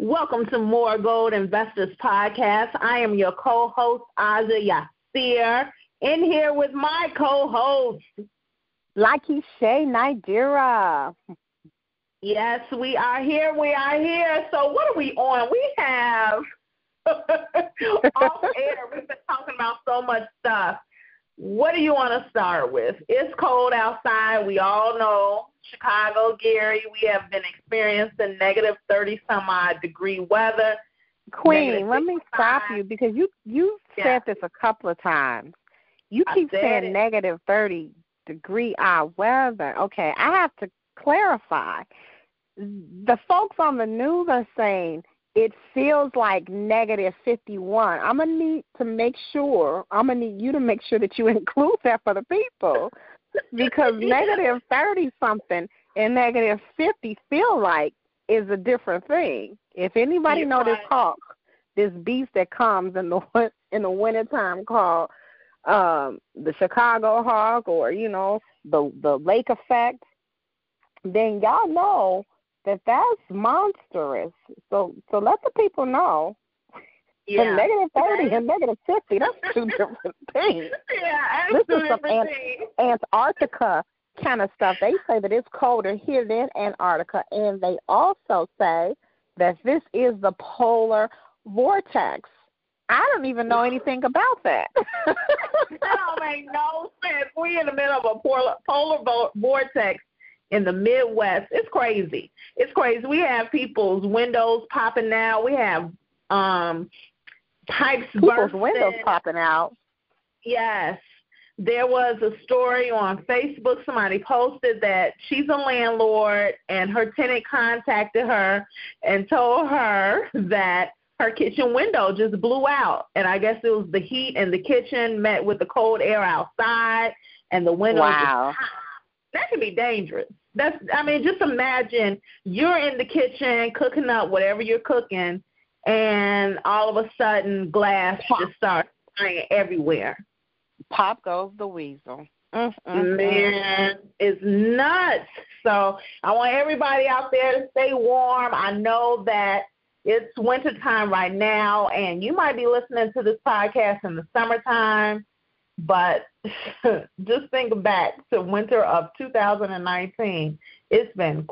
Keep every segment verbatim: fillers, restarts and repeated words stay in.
Welcome to More Gold Investors Podcast. I am your co-host, Aja Yasir, in here with my co-host, Lucky Shay Nidira. Yes, we are here. We are here. So what are we on? We have off air. We've been talking about so much stuff. What do you want to start with? It's cold outside. We all know. Chicago, Gary, we have been experiencing negative thirty some odd degree weather. Queen, let me stop you because you you yeah. said this a couple of times. You keep saying it. negative thirty degree odd weather. Okay, I have to clarify. The folks on the news are saying it feels like negative fifty-one. I'm going to need to make sure, I'm going to need you to make sure that you include that for the people. Because negative thirty-something and negative fifty feel like is a different thing. If anybody You're know right. this hawk, this beast that comes in the in the wintertime called um, the Chicago hawk or, you know, the, the lake effect, then y'all know that that's monstrous. So so let the people know. Yeah. And negative thirty and negative fifty, that's two different things. Yeah, this two is some different Ant- things. Antarctica kind of stuff. They say that it's colder here than Antarctica, and they also say that this is the polar vortex. I don't even know anything about that. That don't make no sense. We're in the middle of a polar, polar vo- vortex in the Midwest. It's crazy. It's crazy. We have people's windows popping now. We have um, pipes People's bursting. windows popping out. Yes. There was a story on Facebook. Somebody posted that she's a landlord and her tenant contacted her and told her that her kitchen window just blew out. And I guess it was the heat in the kitchen met with the cold air outside and the window Wow. was hot. That can be dangerous. That's I mean, just imagine you're in the kitchen cooking up whatever you're cooking and all of a sudden glass just starts flying everywhere. Pop goes the weasel. Mm-mm. Man, it's nuts. So I want everybody out there to stay warm. I know that it's wintertime right now, and you might be listening to this podcast in the summertime, but just think back to winter of two thousand nineteen. It's been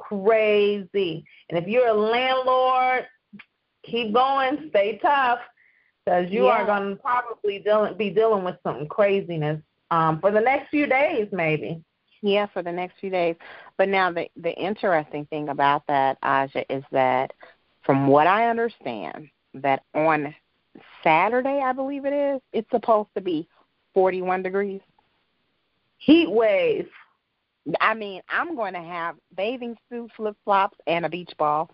crazy. And if you're a landlord, keep going, stay tough, because you yeah. are going to probably deal, be dealing with some craziness um, for the next few days maybe. Yeah, for the next few days. But now the, the interesting thing about that, Aja, is that from what I understand, that on Saturday, I believe it is, it's supposed to be forty-one degrees. Heat wave. I mean, I'm going to have bathing suit, flip-flops, and a beach ball.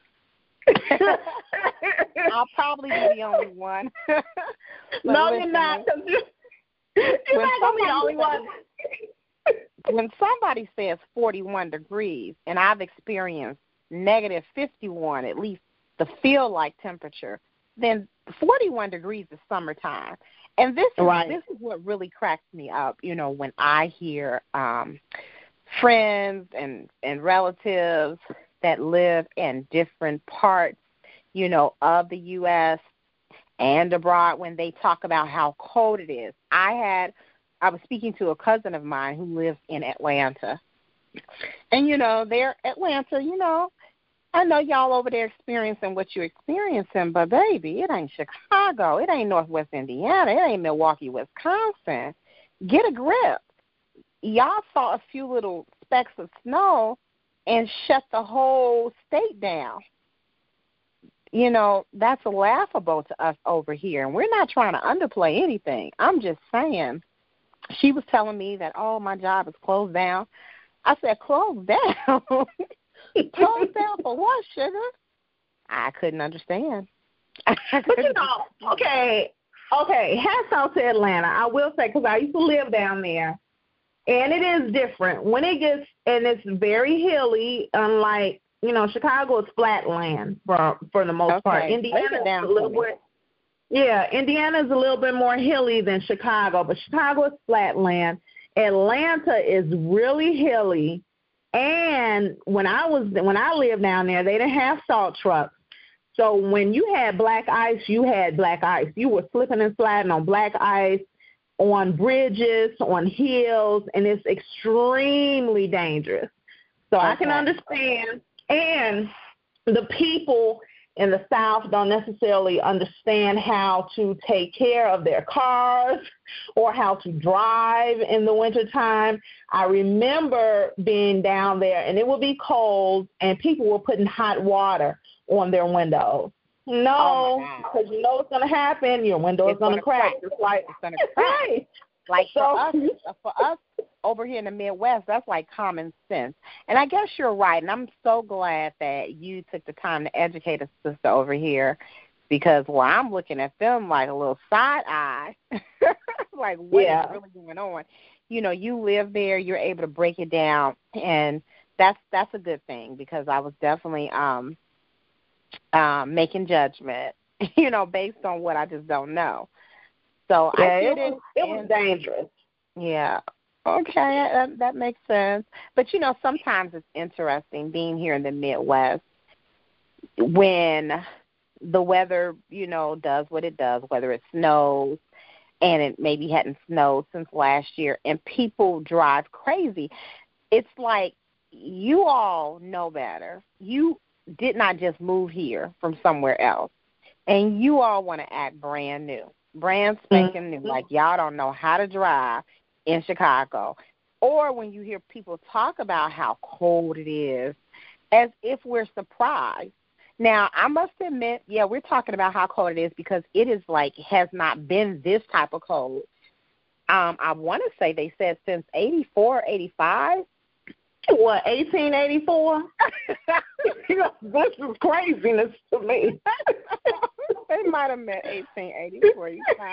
I'll probably be the only one. No, listen, you're not. Cause you, you're not going to be the only one. When somebody says forty-one degrees, and I've experienced negative fifty-one, at least the feel-like temperature, then forty-one degrees is summertime. And this is, right. this is what really cracks me up, you know, when I hear um, friends and, and relatives that live in different parts, you know, of the U S and abroad when they talk about how cold it is. I had, I was speaking to a cousin of mine who lives in Atlanta. And, you know, they're Atlanta, you know, I know y'all over there experiencing what you're experiencing, but, baby, it ain't Chicago. It ain't Northwest Indiana. It ain't Milwaukee, Wisconsin. Get a grip. Y'all saw a few little specks of snow and shut the whole state down. You know, that's laughable to us over here, and we're not trying to underplay anything. I'm just saying. She was telling me that, oh, my job is closed down. I said, closed down? Closed down for what, sugar? I couldn't understand. But, you know, okay, okay, hats off to Atlanta. I will say, because I used to live down there, and it is different. When it gets, and it's very hilly, unlike, you know, Chicago is flat land for, for the most okay. part. Indiana is a little bit, yeah, Indiana is a little bit more hilly than Chicago, but Chicago is flat land. Atlanta is really hilly. And when I was when I lived down there, they didn't have salt trucks. So when you had black ice, you had black ice. You were slipping and sliding on black ice, on bridges, on hills, and it's extremely dangerous. So okay. I can understand. And the people in the South don't necessarily understand how to take care of their cars or how to drive in the wintertime. I remember being down there, and it would be cold, and people were putting hot water on their windows. No, because oh you know what's going to happen. Your window it's is going to crack. It's like it's going to crack. Like so, for us, for us over here in the Midwest, that's like common sense. And I guess you're right, and I'm so glad that you took the time to educate a sister over here, because well, I'm looking at them like a little side eye, like what yeah. is really going on? You know, you live there, you're able to break it down, and that's that's a good thing, because I was definitely um, um, making judgment, you know, based on what I just don't know. So yeah, I did it, it. It was dangerous. Yeah. Okay, that, that makes sense. But, you know, sometimes it's interesting being here in the Midwest when the weather, you know, does what it does, whether it snows, and it maybe hadn't snowed since last year, and people drive crazy. It's like you all know better. You did not just move here from somewhere else, and you all want to act brand new. Brand spanking new, like y'all don't know how to drive in Chicago. Or when you hear people talk about how cold it is, as if we're surprised. Now, I must admit, yeah, we're talking about how cold it is because it is like has not been this type of cold. Um, I want to say they said since eighty-four, eighty-five. What, eighteen eighty-four? You know, this is craziness to me. They might have meant eighteen eighty-four.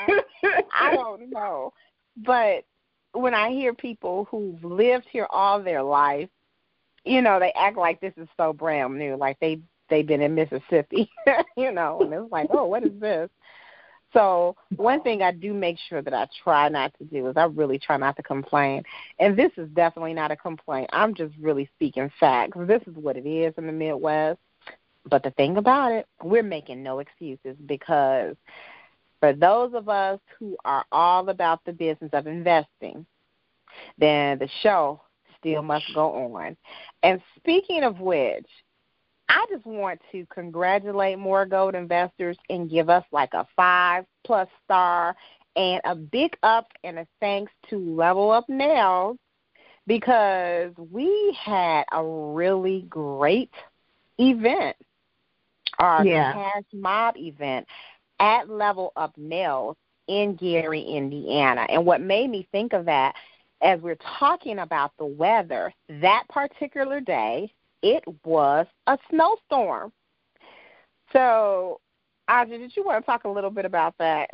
I don't know. But when I hear people who've lived here all their life, you know, they act like this is so brand new, like they, they've been in Mississippi, you know, and it's like, oh, what is this? So one thing I do make sure that I try not to do is I really try not to complain. And this is definitely not a complaint. I'm just really speaking facts. This is what it is in the Midwest. But the thing about it, we're making no excuses, because for those of us who are all about the business of investing, then the show still must go on. And speaking of which, I just want to congratulate More Gold Investors and give us like a five-plus star and a big up and a thanks to Level Up Nails, because we had a really great event, our yeah. Cash Mob event at Level Up Nails in Gary, Indiana. And what made me think of that, as we're talking about the weather, that particular day, it was a snowstorm. So, Audrey, did you want to talk a little bit about that?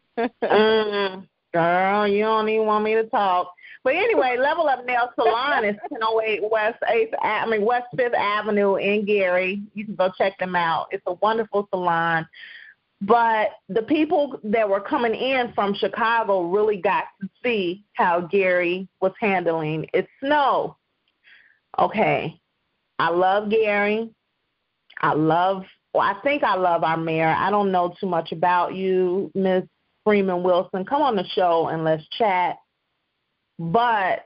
mm, girl, you don't even want me to talk. But anyway, Level Up Nail Salon is ten oh eight West eighth, I mean West Fifth Avenue in Gary. You can go check them out. It's a wonderful salon. But the people that were coming in from Chicago really got to see how Gary was handling its snow. Okay. I love Gary. I love, well, I think I love our mayor. I don't know too much about you, Miss Freeman Wilson. Come on the show and let's chat. But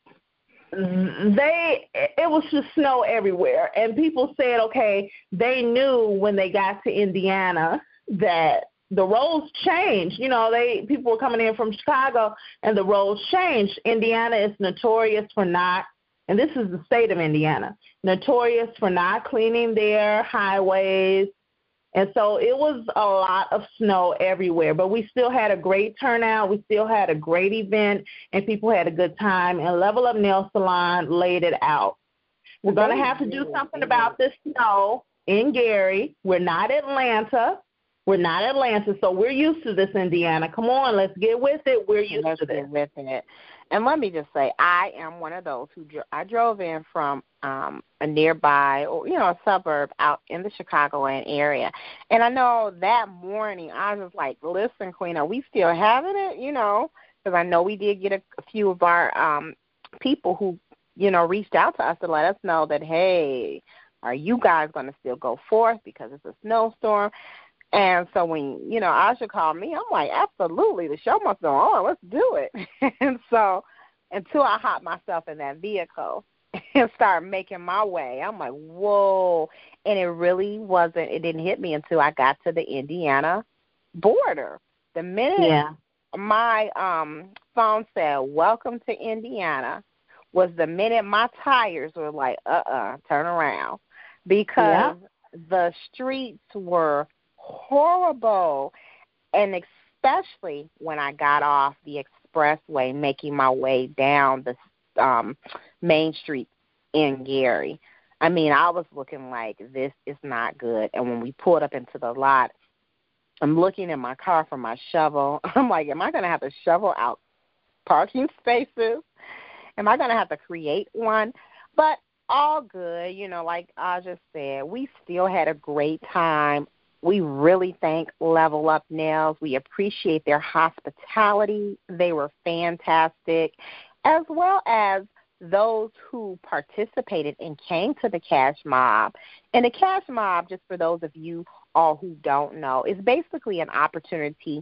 they, it was just snow everywhere. And people said, okay, they knew when they got to Indiana that the roads changed. You know, they people were coming in from Chicago and the roads changed. Indiana is notorious for not, and this is the state of Indiana, notorious for not cleaning their highways. And so it was a lot of snow everywhere. But we still had a great turnout. We still had a great event, and people had a good time. And Level Up Nail Salon laid it out. We're going to have to do something about this snow in Gary. We're not Atlanta. We're not Atlanta, so we're used to this, Indiana. Come on, let's get with it. We're used let's to this. Get with it. And let me just say, I am one of those who dro- I drove in from um, a nearby, or you know, a suburb out in the Chicagoland area. And I know that morning I was like, listen, Queen, are we still having it? You know, because I know we did get a, a few of our um, people who, you know, reached out to us to let us know that, hey, Are you guys going to still go forth because it's a snowstorm? And so when, you know, Asha called me, I'm like, absolutely, the show must go on. Let's do it. And so until I hop myself in that vehicle and start making my way, I'm like, whoa. And it really wasn't, it didn't hit me until I got to the Indiana border. The minute yeah. my um, phone said, welcome to Indiana, was the minute my tires were like, uh-uh, turn around. Because yeah. the streets were horrible, and especially when I got off the expressway making my way down the um, main street in Gary. I mean, I was looking like this is not good. And when we pulled up into the lot, I'm looking in my car for my shovel. I'm like, am I going to have to shovel out parking spaces? Am I going to have to create one? But all good. You know, like I just said, we still had a great time. We really thank Level Up Nails. We appreciate their hospitality. They were fantastic, as well as those who participated and came to the Cash Mob. And the Cash Mob, just for those of you all who don't know, is basically an opportunity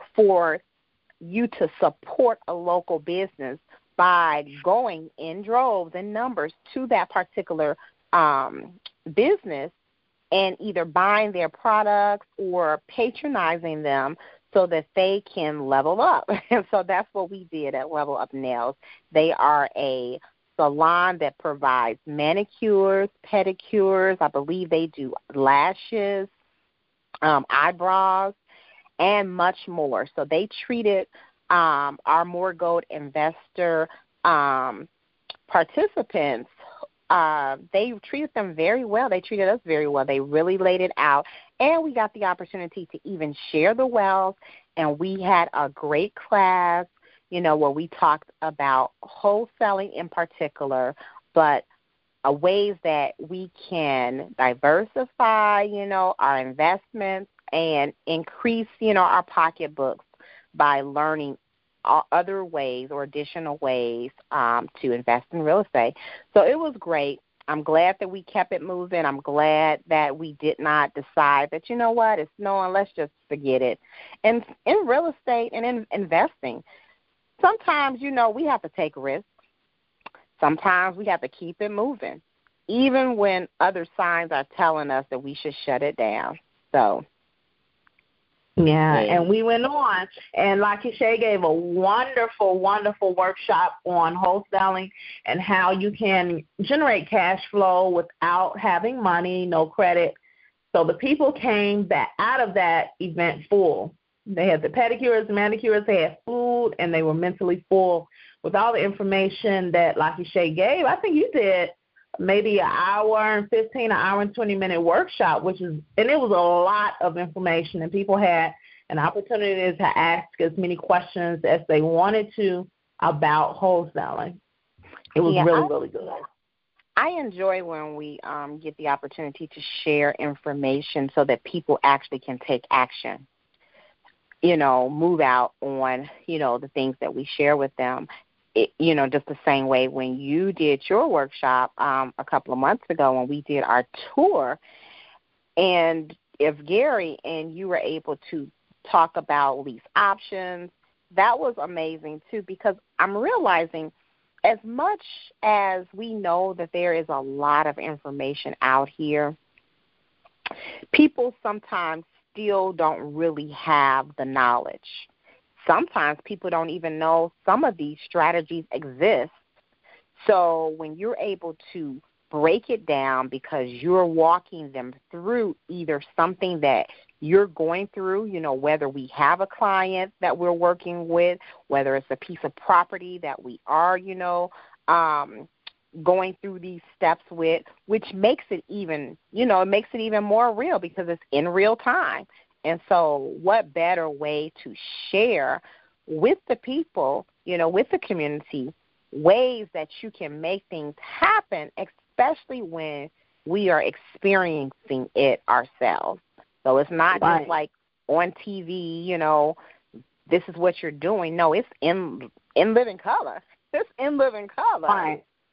for you to support a local business by going in droves and numbers to that particular um, business and either buying their products or patronizing them so that they can level up. And so that's what we did at Level Up Nails. They are a salon that provides manicures, pedicures. I believe they do lashes, um, eyebrows, and much more. So they treated um, our More Gold investor um, participants. Uh, they treated them very well. They treated us very well. They really laid it out. And we got the opportunity to even share the wealth. And we had a great class, you know, where we talked about wholesaling in particular, but uh, ways that we can diversify, you know, our investments and increase, you know, our pocketbooks by learning other ways or additional ways um, to invest in real estate. So it was great. I'm glad that we kept it moving. I'm glad that we did not decide that, you know what, it's snowing, let's just forget it. And in real estate and in investing, sometimes, you know, we have to take risks. Sometimes we have to keep it moving, even when other signs are telling us that we should shut it down. So Yeah, and we went on, and Lucky Shay gave a wonderful, wonderful workshop on wholesaling and how you can generate cash flow without having money, no credit. So the people came back out of that event full. They had the pedicures, manicures, they had food, and they were mentally full with all the information that Lucky Shay gave. I think you did maybe an hour and fifteen, an hour and twenty minute workshop, which is, and it was a lot of information, and people had an opportunity to ask as many questions as they wanted to about wholesaling. It was yeah, really, I, really good. I enjoy when we um, get the opportunity to share information so that people actually can take action, you know, move out on, you know, the things that we share with them. It, you know, just the same way when you did your workshop um, a couple of months ago when we did our tour, and if Gary and you were able to talk about lease options, that was amazing too, because I'm realizing as much as we know that there is a lot of information out here, people sometimes still don't really have the knowledge. Sometimes people don't even know some of these strategies exist. So when you're able to break it down because you're walking them through either something that you're going through, you know, whether we have a client that we're working with, whether it's a piece of property that we are, you know, um, going through these steps with, which makes it even, you know, it makes it even more real because it's in real time. And so what better way to share with the people, you know, with the community, ways that you can make things happen, especially when we are experiencing it ourselves. So it's not right. just like on T V, you know, this is what you're doing. No, it's in in living color. It's in living color. Right.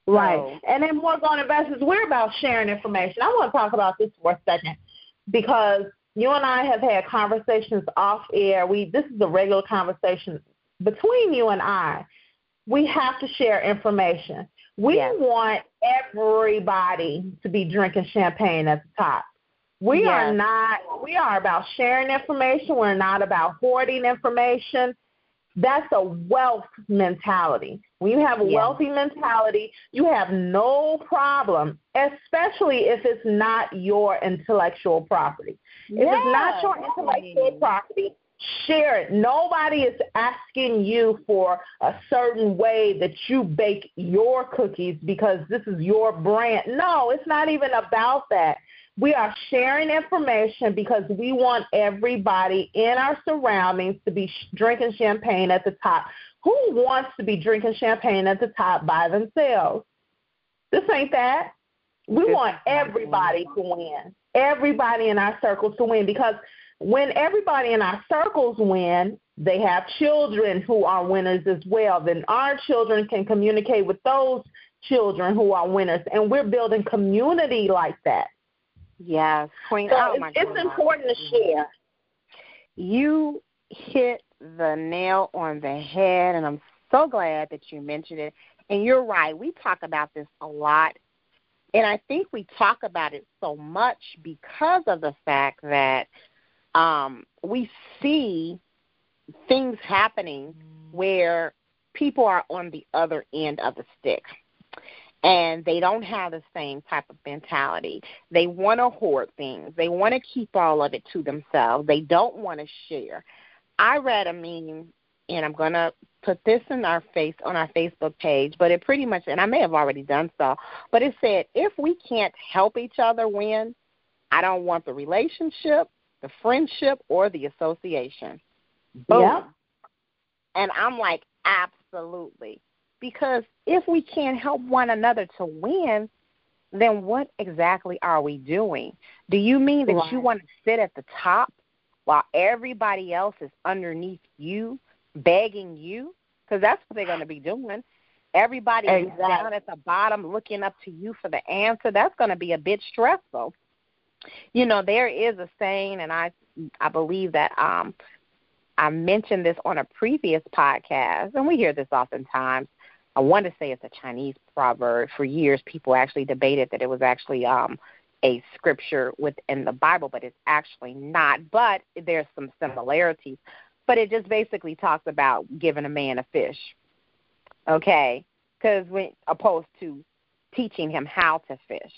Right. So, and then More Grown Investors, we're about sharing information. I want to talk about this for a second because you and I have had conversations off air. We This is a regular conversation between you and I. We have to share information. We yes. want everybody to be drinking champagne at the top. We yes. are not, we are about sharing information. We're not about hoarding information. That's a wealth mentality. When you have a yes. wealthy mentality, you have no problem, especially if it's not your intellectual property. If yes. it's not your intellectual property, share it. Nobody is asking you for a certain way that you bake your cookies because this is your brand. No, it's not even about that. We are sharing information because we want everybody in our surroundings to be sh- drinking champagne at the top. Who wants to be drinking champagne at the top by themselves? This ain't that. We This want everybody to win, everybody in our circles to win, because when everybody in our circles win, they have children who are winners as well. Then our children can communicate with those children who are winners, and we're building community like that. Yes, Queen. So oh it's, my it's important to share. You hit the nail on the head, and I'm so glad that you mentioned it. And you're right. We talk about this a lot, and I think we talk about it so much because of the fact that um, we see things happening where people are on the other end of the stick. And they don't have the same type of mentality. They want to hoard things. They want to keep all of it to themselves. They don't want to share. I read a meme, and I'm going to put this in our face on our Facebook page, but it pretty much, and I may have already done so, but it said, if we can't help each other win, I don't want the relationship, the friendship, or the association. Boom. Yeah. And I'm like, absolutely. Because if we can't help one another to win, then what exactly are we doing? Do you mean that right. you want to sit at the top while everybody else is underneath you, begging you? Because that's what they're going to be doing. Everybody exactly. is down at the bottom looking up to you for the answer. That's going to be a bit stressful. You know, there is a saying, and I I believe that um, I mentioned this on a previous podcast, and we hear this oftentimes. I want to say it's a Chinese proverb. For years, people actually debated that it was actually um, a scripture within the Bible, but it's actually not. But there's some similarities. But it just basically talks about giving a man a fish, okay? Because when opposed to teaching him how to fish.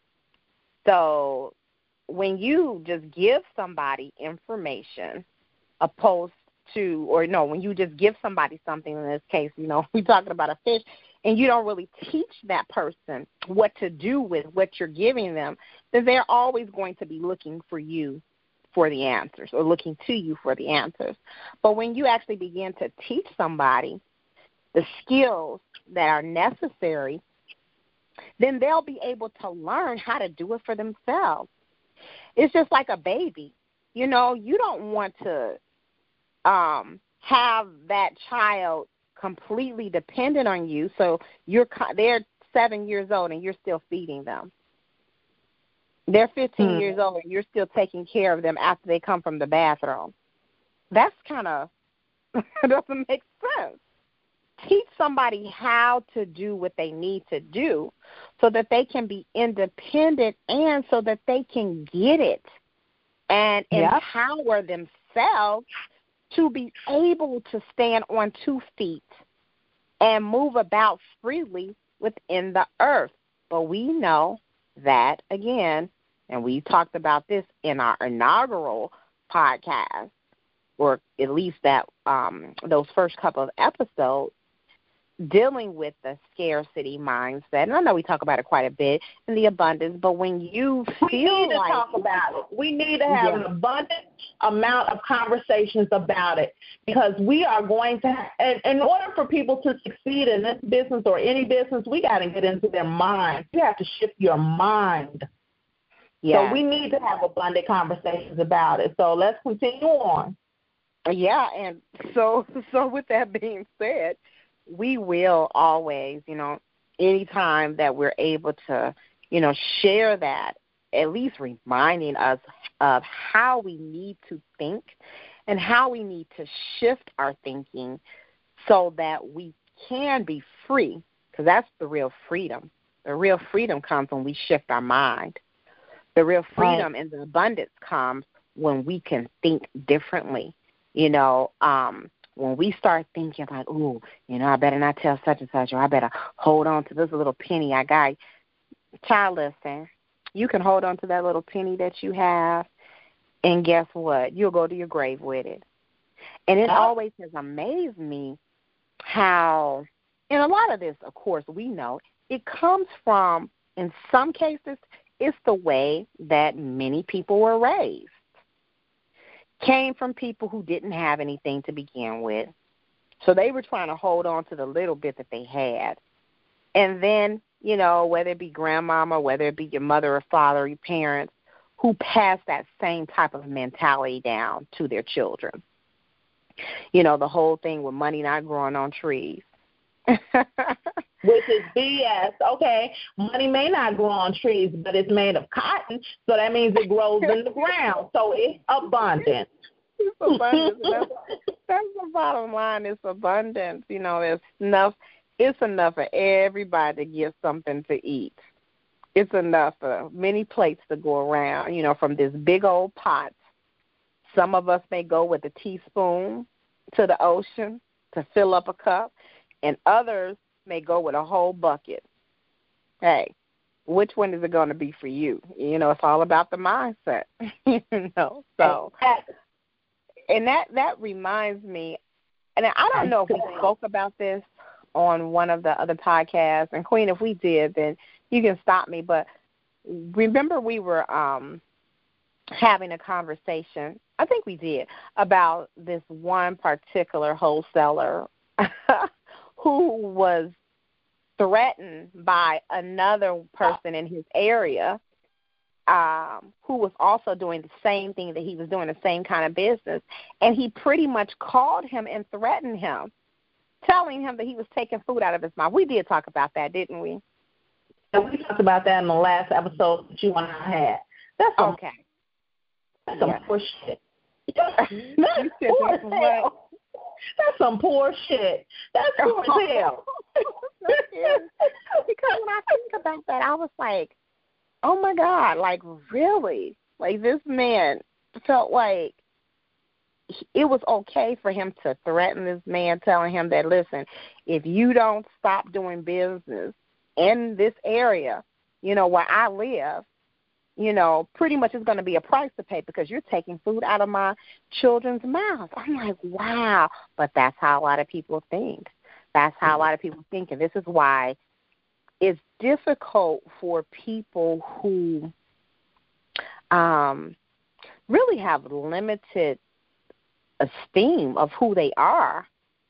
So when you just give somebody information opposed to, or no, when you just give somebody something, in this case, you know, we're talking about a fish, and you don't really teach that person what to do with what you're giving them, then they're always going to be looking for you for the answers or looking to you for the answers. But when you actually begin to teach somebody the skills that are necessary, then they'll be able to learn how to do it for themselves. It's just like a baby. You know, you don't want to um, have that child completely dependent on you, so you're they're seven years old and you're still feeding them. They're fifteen mm. years old and you're still taking care of them after they come from the bathroom. That's kind of doesn't make sense. Teach somebody how to do what they need to do so that they can be independent and so that they can get it and yep. empower themselves to be able to stand on two feet and move about freely within the earth. But we know that, again, and we talked about this in our inaugural podcast, or at least that um, those first couple of episodes, dealing with the scarcity mindset. And I know we talk about it quite a bit in the abundance, but when you feel we need to like, talk about it. We need to have yeah. an abundant amount of conversations about it, because we are going to, and in order for people to succeed in this business or any business, we got to get into their mind. You have to shift your mind. Yeah. So we need to have abundant conversations about it. So let's continue on. Yeah, and so so with that being said, we will always, you know, anytime that we're able to, you know, share that, at least reminding us of how we need to think and how we need to shift our thinking so that we can be free, because that's the real freedom. The real freedom comes when we shift our mind. The real freedom right. and the abundance comes when we can think differently. You know, um, when we start thinking like, ooh, you know, I better not tell such and such, or I better hold on to this little penny I got. Child, listen, you can hold on to that little penny that you have, and guess what? You'll go to your grave with it. And it always has amazed me how, and a lot of this, of course, we know, it comes from, in some cases, it's the way that many people were raised. Came from people who didn't have anything to begin with. So they were trying to hold on to the little bit that they had. And then, you know, whether it be grandmama, whether it be your mother or father or your parents, who passed that same type of mentality down to their children. You know, the whole thing with money not growing on trees. Which is B S. Okay, money may not grow on trees, but it's made of cotton, so that means it grows in the ground. So it's abundant. It's abundance. That's, that's the bottom line. It's abundance. You know, there's enough. It's enough for everybody to get something to eat. It's enough for many plates to go around. You know, from this big old pot. Some of us may go with a teaspoon to the ocean to fill up a cup, and others may go with a whole bucket. Hey, which one is it going to be for you? You know, it's all about the mindset. you know, so, and that, that reminds me, and I don't know if we spoke about this on one of the other podcasts, and Queen, if we did, then you can stop me, but remember we were um, having a conversation, I think we did, about this one particular wholesaler who was threatened by another person in his area um, who was also doing the same thing that he was doing, the same kind of business. And he pretty much called him and threatened him, telling him that he was taking food out of his mouth. We did talk about that, didn't we? And we talked about that in the last episode that you and I had. That's some, okay. That's some yeah. poor shit. That's poor hell. That's some poor shit. That's poor as hell. Because when I think about that, I was like, oh, my God, like, really? Like, this man felt like it was okay for him to threaten this man, telling him that, listen, if you don't stop doing business in this area, you know, where I live, you know, pretty much it's going to be a price to pay because you're taking food out of my children's mouth. I'm like, wow. But that's how a lot of people think. That's how a lot of people think. And this is why it's difficult for people who um, really have limited esteem of who they are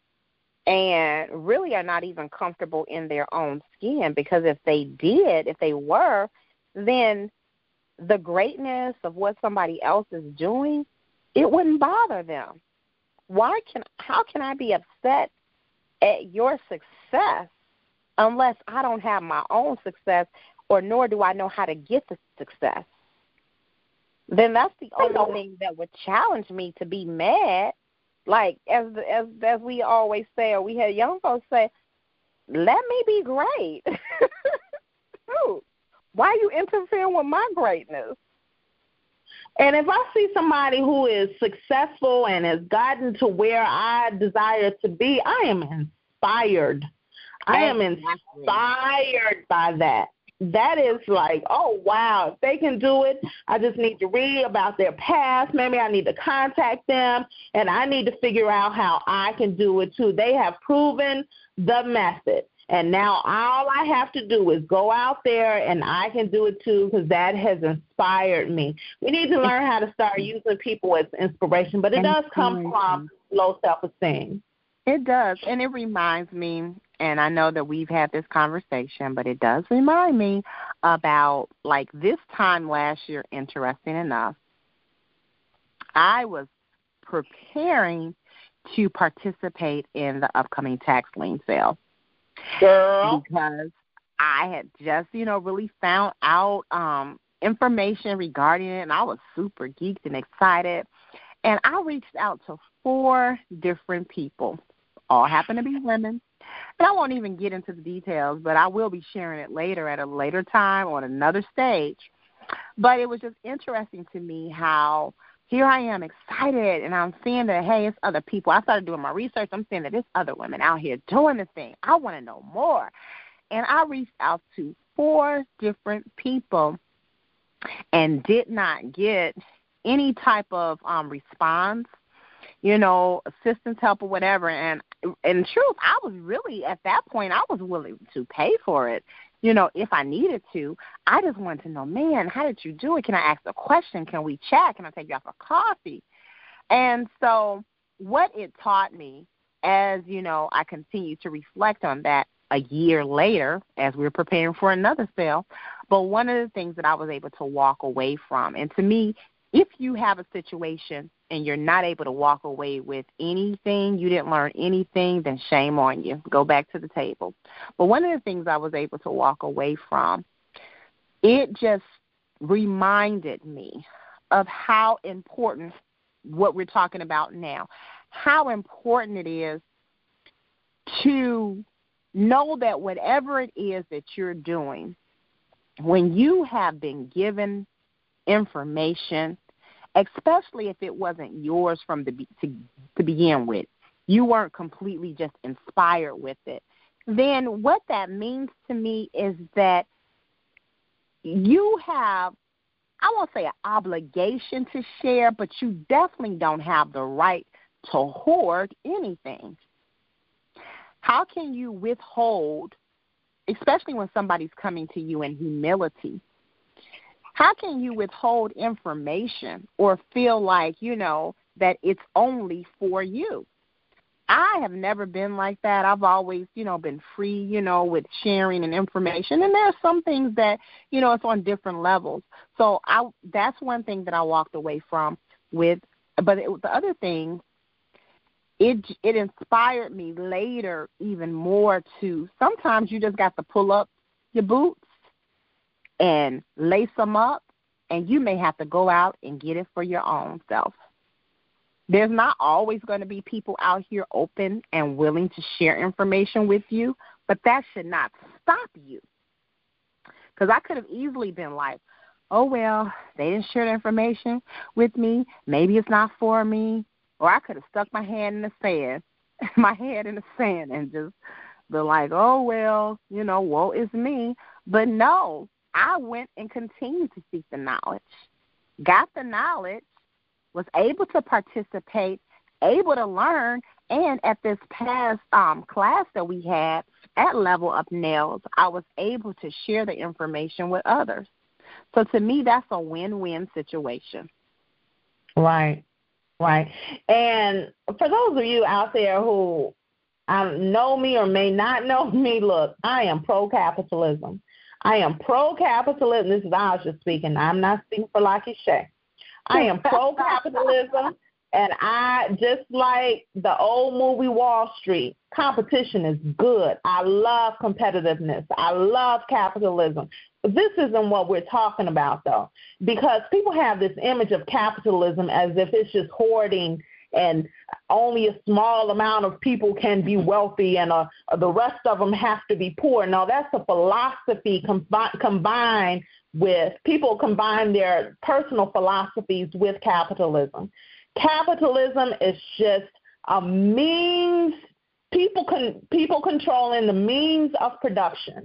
and really are not even comfortable in their own skin, because if they did, if they were, then the greatness of what somebody else is doing, it wouldn't bother them. Why can how can I be upset at your success unless I don't have my own success, or nor do I know how to get the success? Then that's the only thing that would challenge me to be mad. Like, as as as we always say, or we had young folks say, let me be great. Dude, why are you interfering with my greatness? And if I see somebody who is successful and has gotten to where I desire to be, I am inspired. I am inspired by that. That is like, oh, wow, if they can do it, I just need to read about their past. Maybe I need to contact them, and I need to figure out how I can do it too. They have proven the method, and now all I have to do is go out there, and I can do it too, because that has inspired me. We need to learn how to start using people as inspiration, but it does come from low self-esteem. It does, and it reminds me, and I know that we've had this conversation, but it does remind me about, like, this time last year, interesting enough, I was preparing to participate in the upcoming tax lien sale. Girl. Because I had just, you know, really found out um, information regarding it, and I was super geeked and excited. And I reached out to four different people, all happen to be women. And I won't even get into the details, but I will be sharing it later at a later time on another stage. But it was just interesting to me how here I am excited, and I'm seeing that, hey, it's other people. I started doing my research. I'm seeing that there's other women out here doing this thing. I want to know more. And I reached out to four different people and did not get any type of um, response, you know, assistance, help, or whatever. And in truth, I was really, at that point, I was willing to pay for it, you know, if I needed to. I just wanted to know, man, how did you do it? Can I ask a question? Can we chat? Can I take you out for coffee? And so what it taught me as, you know, I continue to reflect on that a year later as we were preparing for another sale, but one of the things that I was able to walk away from, and to me, if you have a situation and you're not able to walk away with anything, you didn't learn anything, then shame on you. Go back to the table. But one of the things I was able to walk away from, it just reminded me of how important what we're talking about now, how important it is to know that whatever it is that you're doing, when you have been given information, especially if it wasn't yours from the to, to begin with, you weren't completely just inspired with it, then what that means to me is that you have, I won't say an obligation to share, but you definitely don't have the right to hoard anything. How can you withhold, especially when somebody's coming to you in humility, how can you withhold information or feel like, you know, that it's only for you? I have never been like that. I've always, you know, been free, you know, with sharing and information. And there are some things that, you know, it's on different levels. So I, that's one thing that I walked away from with. But it, the other thing, it it inspired me later even more to sometimes you just got to pull up your boots and lace them up, and you may have to go out and get it for your own self. There's not always going to be people out here open and willing to share information with you, but that should not stop you. Because I could have easily been like, oh, well, they didn't share the information with me. Maybe it's not for me. Or I could have stuck my hand in the sand, my head in the sand and just been like, oh, well, you know, woe is me. But no, I went and continued to seek the knowledge, got the knowledge, was able to participate, able to learn, and at this past um, class that we had at Level Up Nails, I was able to share the information with others. So to me, that's a win-win situation. Right, right. And for those of you out there who um, know me or may not know me, look, I am pro-capitalism. I am pro-capitalism. This is Aja speaking. I'm not speaking for Lucky Shay. I am pro-capitalism, and I, just like the old movie Wall Street, competition is good. I love competitiveness. I love capitalism. But this isn't what we're talking about, though, because people have this image of capitalism as if it's just hoarding and only a small amount of people can be wealthy and uh, the rest of them have to be poor. No, that's a philosophy com- combined with people combine their personal philosophies with capitalism. Capitalism is just a means, people con- people controlling the means of production.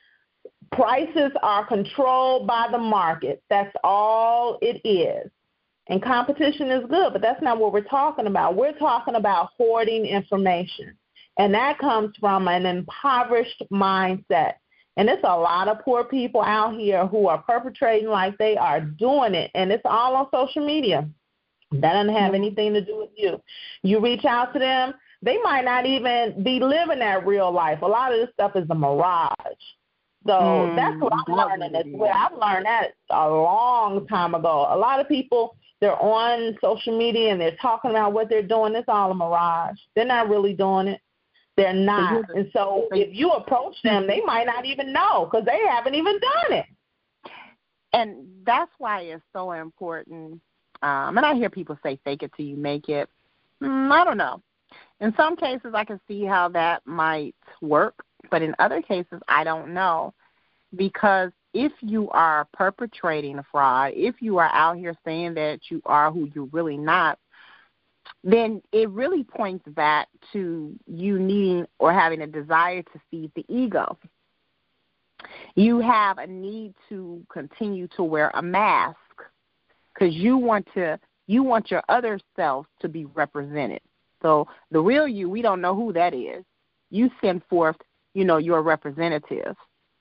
Prices are controlled by the market. That's all it is. And competition is good, but that's not what we're talking about. We're talking about hoarding information. And that comes from an impoverished mindset. And there's a lot of poor people out here who are perpetrating like they are doing it. And it's all on social media. That doesn't have anything to do with you. You reach out to them, they might not even be living that real life. A lot of this stuff is a mirage. So mm, that's what I'm learning as well. I've learned that a long time ago. A lot of people, they're on social media and they're talking about what they're doing. It's all a mirage. They're not really doing it. They're not. And so if you approach them, they might not even know because they haven't even done it. And that's why it's so important. Um, and I hear people say, fake it till you make it. Mm, I don't know. In some cases, I can see how that might work. But in other cases, I don't know. Because if you are perpetrating a fraud, if you are out here saying that you are who you're really not, then it really points back to you needing or having a desire to feed the ego. You have a need to continue to wear a mask because you want to you want your other self to be represented. So the real you, we don't know who that is. You send forth, you know, your representative.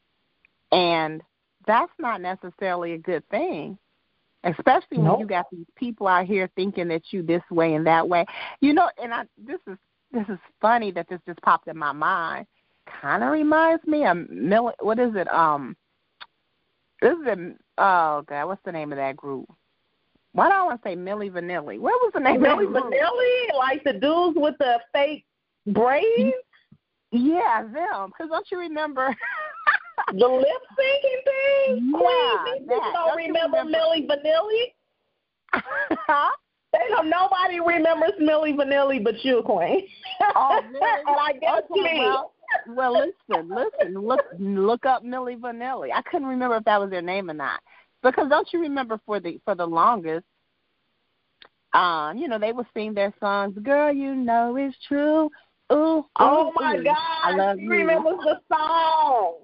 And that's not necessarily a good thing, especially when nope. you got these people out here thinking that you this way and that way. You know, and I this is this is funny that this just popped in my mind. Kind of reminds me of Mil- what is it? Um, this is it, oh God, what's the name of that group? Why do I want to say Milli Vanilli? What was the name Milli of that group? Vanilli, like the dudes with the fake braids. Yeah, them. Because don't you remember? The lip syncing thing? Yeah, Queen, these that. people don't, don't remember, remember Milli Vanilli? Huh? They don't, nobody remembers Milli Vanilli but you, Queen. Oh, really? And I guess okay, me. Well, well, listen, listen, look, look up Milli Vanilli. I couldn't remember if that was their name or not, because don't you remember for the for the longest, um, you know, they would sing their songs. Girl, you know it's true. Ooh, oh ooh, my ooh. God! I love she you. remembers the song.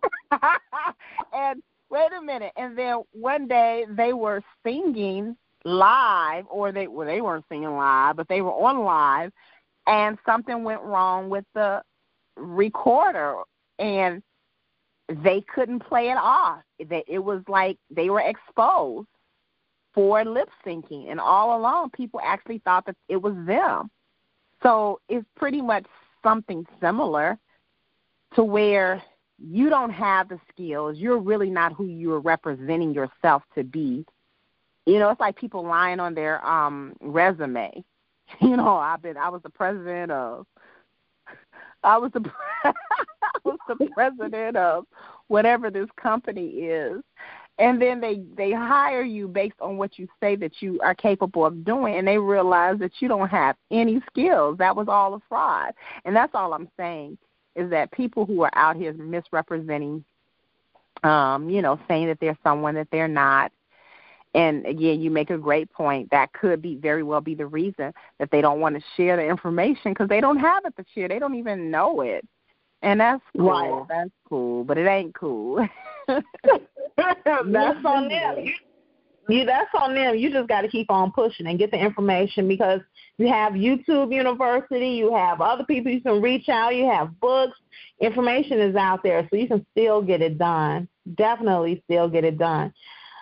And wait a minute, and then one day they were singing live, or they well they weren't singing live, but they were on live, and something went wrong with the recorder, and they couldn't play it off. It was like they were exposed for lip syncing, and all along people actually thought that it was them. So it's pretty much something similar to where you don't have the skills. You're really not who you're representing yourself to be. You know, it's like people lying on their um resume. You know, I've been I was the president of I was the I was the president of whatever this company is. And then they, they hire you based on what you say that you are capable of doing, and they realize that you don't have any skills. That was all a fraud. And that's all I'm saying is that people who are out here misrepresenting, um, you know, saying that they're someone that they're not. And, again, you make a great point. That could be very well be the reason that they don't want to share the information because they don't have it to share. They don't even know it. And that's cool. Right. That's cool, but it ain't cool. That's on them. You, you, that's on them. You just got to keep on pushing and get the information because you have YouTube University, you have other people you can reach out, you have books. Information is out there, so you can still get it done. Definitely still get it done.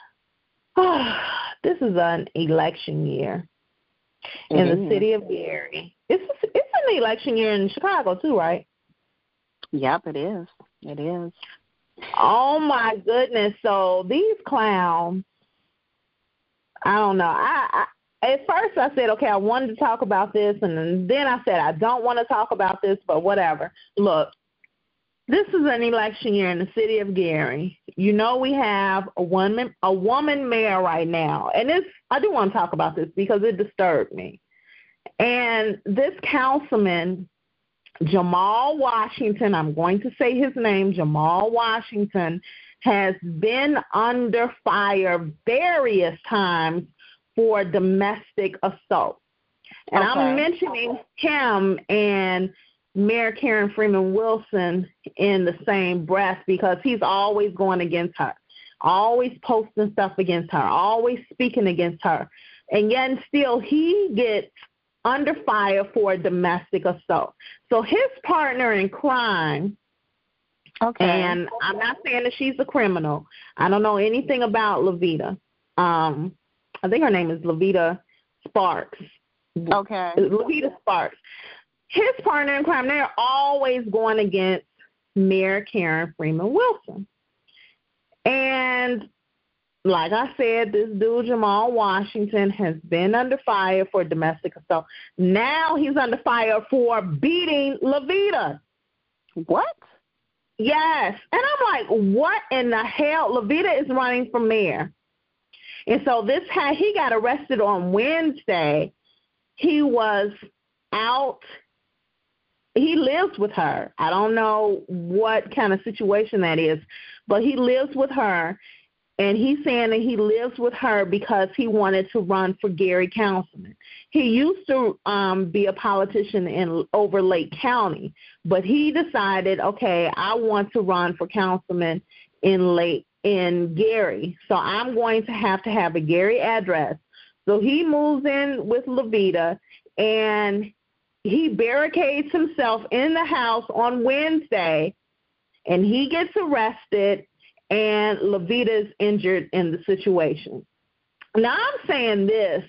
This is an election year in mm-hmm. the city of Gary. It's it's an election year in Chicago too, right? Yep, it is. It is. Oh, my goodness. So these clowns, I don't know. I, I At first I said, okay, I wanted to talk about this, and then I said I don't want to talk about this, but whatever. Look, this is an election year in the city of Gary. You know we have a woman, a woman mayor right now, and this I do want to talk about this because it disturbed me. And this councilman, Jamal Washington, I'm going to say his name, Jamal Washington, has been under fire various times for domestic assault. And okay. I'm mentioning him and Mayor Karen Freeman Wilson in the same breath because he's always going against her, always posting stuff against her, always speaking against her. And yet and still he gets under fire for domestic assault. So his partner in crime, okay, and I'm not saying that she's a criminal. I don't know anything about Levita. Um, I think her name is Levita Sparks. Okay. Levita Sparks. His partner in crime, they're always going against Mayor Karen Freeman Wilson. And like I said, this dude, Jamal Washington, has been under fire for domestic assault. Now he's under fire for beating Levita. What? Yes. And I'm like, what in the hell? Levita is running for mayor. And so this had, he got arrested on Wednesday. He was out. He lives with her. I don't know what kind of situation that is, but he lives with her. And he's saying that he lives with her because he wanted to run for Gary Councilman. He used to um, be a politician in over Lake County, but he decided, okay, I want to run for councilman in Lake in Gary, so I'm going to have to have a Gary address. So he moves in with Levita, and he barricades himself in the house on Wednesday, and he gets arrested. And Levita is injured in the situation. Now, I'm saying this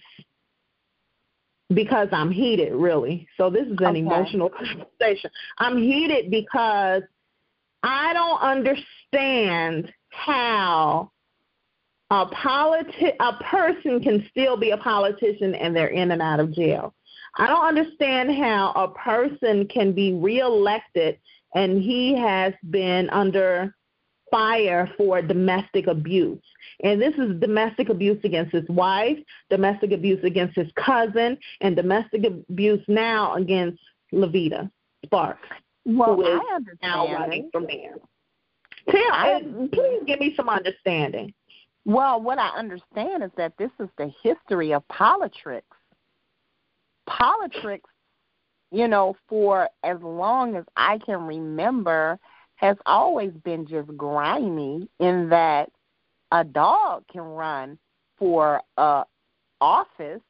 because I'm heated, really. So this is an okay. emotional conversation. I'm heated because I don't understand how a politi- a person can still be a politician and they're in and out of jail. I don't understand how a person can be reelected and he has been under fire for domestic abuse. And this is domestic abuse against his wife, domestic abuse against his cousin, and domestic abuse now against Levita Sparks. Well, who is I understand. Now running for mayor. Tell, I, please give me some understanding. Well, what I understand is that this is the history of politics. Politics, you know, for as long as I can remember, has always been just grimy in that a dog can run for uh, office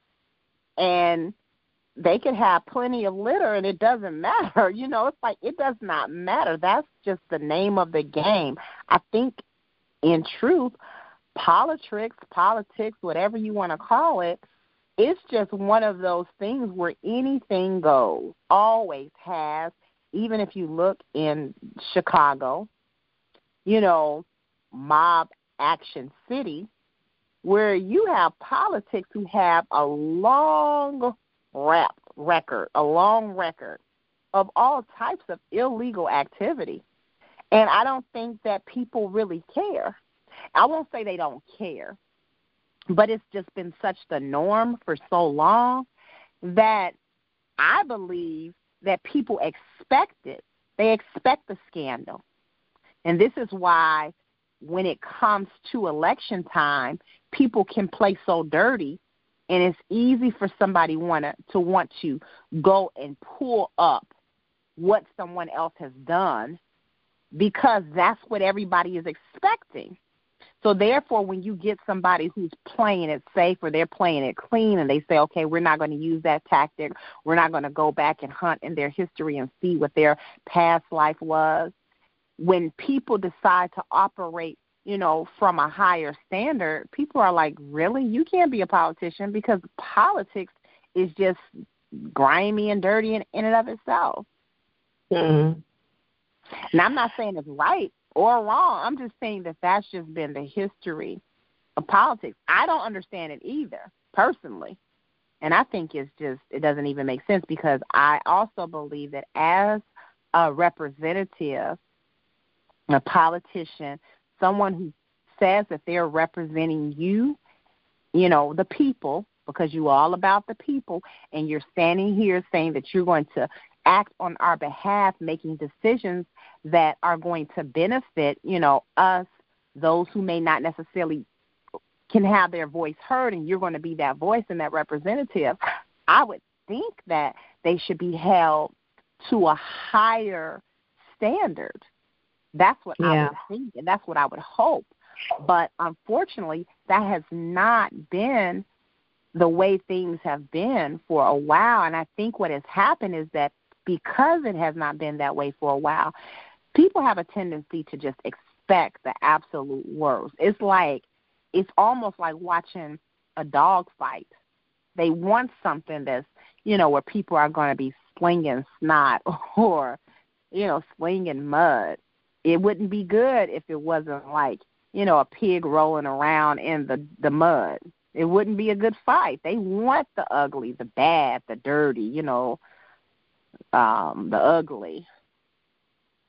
and they could have plenty of litter and it doesn't matter. You know, it's like it does not matter. That's just the name of the game. I think, in truth, politics, politics, whatever you want to call it, it's just one of those things where anything goes, always has. Even if you look in Chicago, you know, mob action city, where you have politics who have a long rap record, a long record of all types of illegal activity. And I don't think that people really care. I won't say they don't care, but it's just been such the norm for so long that I believe that people expect it. They expect the scandal. And this is why when it comes to election time, people can play so dirty, and it's easy for somebody wanna, to want to go and pull up what someone else has done because that's what everybody is expecting. So therefore, when you get somebody who's playing it safe or they're playing it clean and they say, okay, we're not going to use that tactic, we're not going to go back and hunt in their history and see what their past life was, when people decide to operate, you know, from a higher standard, people are like, really? You can't be a politician because politics is just grimy and dirty in, in and of itself. Mm-hmm. And I'm not saying it's right or wrong. I'm just saying that that's just been the history of politics. I don't understand it either, personally. And I think it's just, it doesn't even make sense because I also believe that as a representative, a politician, someone who says that they're representing you, you know, the people, because you're all about the people, and you're standing here saying that you're going to act on our behalf, making decisions that are going to benefit, you know, us, those who may not necessarily can have their voice heard, and you're going to be that voice and that representative, I would think that they should be held to a higher standard. That's what yeah. I would think, and that's what I would hope. But unfortunately, that has not been the way things have been for a while. And I think what has happened is that because it has not been that way for a while, people have a tendency to just expect the absolute worst. It's like, it's almost like watching a dog fight. They want something that's, you know, where people are going to be slinging snot or, you know, slinging mud. It wouldn't be good if it wasn't like, you know, a pig rolling around in the, the mud. It wouldn't be a good fight. They want the ugly, the bad, the dirty, you know, um, the ugly.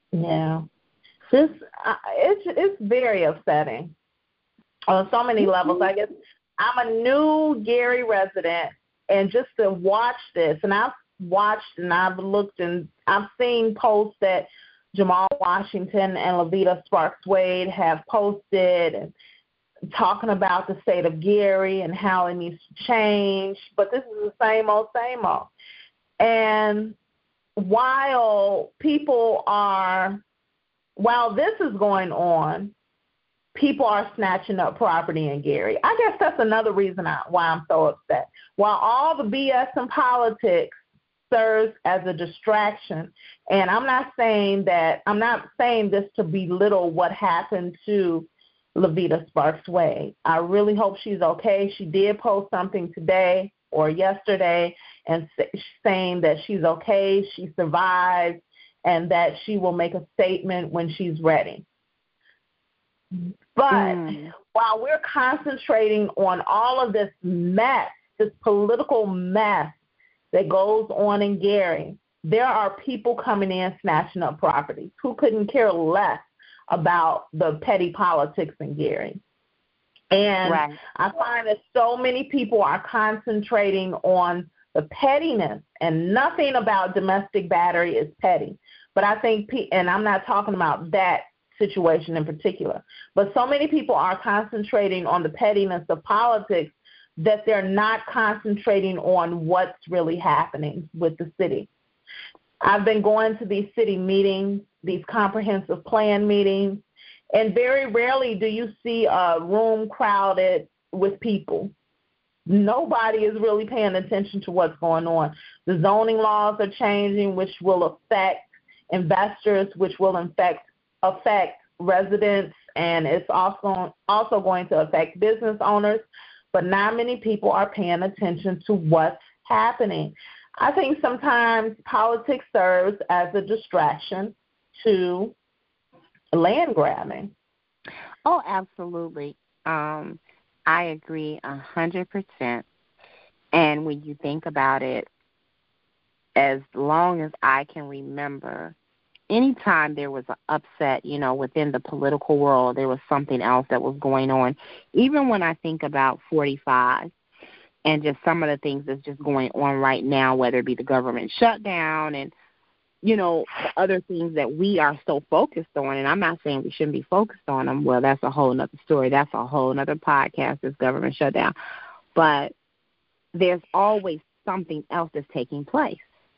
Yeah. This uh, it's it's very upsetting on so many levels. I guess I'm a new Gary resident, and just to watch this, and I've watched and I've looked and I've seen posts that Jamal Washington and Levita Sparks Wade have posted and talking about the state of Gary and how it needs to change. But this is the same old, same old. And while people are, while this is going on, people are snatching up property in Gary. I guess that's another reason I, why I'm so upset. While all the B S in politics serves as a distraction, and I'm not saying that, I'm not saying this to belittle what happened to Levita Sparks Wade. I really hope she's okay. She did post something today or yesterday and saying that she's okay, she survived, and that she will make a statement when she's ready. But mm. while we're concentrating on all of this mess, this political mess that goes on in Gary, there are people coming in snatching up properties who couldn't care less about the petty politics in Gary. And right. I find that so many people are concentrating on the pettiness, and nothing about domestic battery is petty. But I think, and I'm not talking about that situation in particular, but so many people are concentrating on the pettiness of politics that they're not concentrating on what's really happening with the city. I've been going to these city meetings, these comprehensive plan meetings, and very rarely do you see a room crowded with people. Nobody is really paying attention to what's going on. The zoning laws are changing, which will affect investors, which will affect affect residents, and it's also also going to affect business owners. But not many people are paying attention to what's happening. I think sometimes politics serves as a distraction to land grabbing. Oh, absolutely. Um, I agree a hundred percent. And when you think about it, as long as I can remember, anytime there was an upset, you know, within the political world, there was something else that was going on. Even when I think about forty-five and just some of the things that's just going on right now, whether it be the government shutdown and, you know, the other things that we are so focused on, and I'm not saying we shouldn't be focused on them. Well, that's a whole other story. That's a whole other podcast, this government shutdown. But there's always something else that's taking place.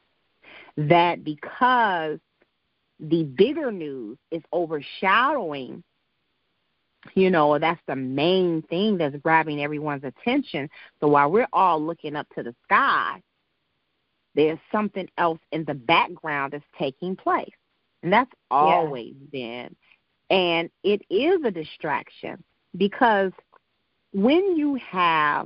That because the bigger news is overshadowing, you know, that's the main thing that's grabbing everyone's attention. So while we're all looking up to the sky, there's something else in the background that's taking place. And that's always yeah. been. And it is a distraction because when you have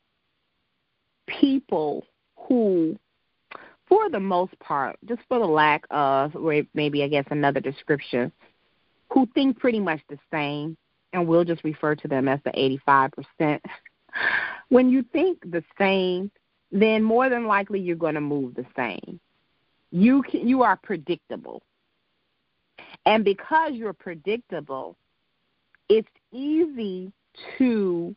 people who, for the most part, just for the lack of, or maybe I guess another description, who think pretty much the same, and we'll just refer to them as the eighty-five percent. When you think the same, then more than likely you're going to move the same. You can, you are predictable. And because you're predictable, it's easy to,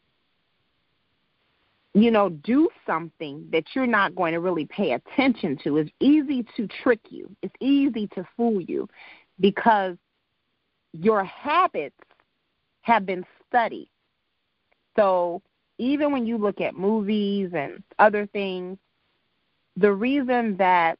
you know, do something that you're not going to really pay attention to. It's easy to trick you. It's easy to fool you because your habits have been studied. So even when you look at movies and other things, the reason that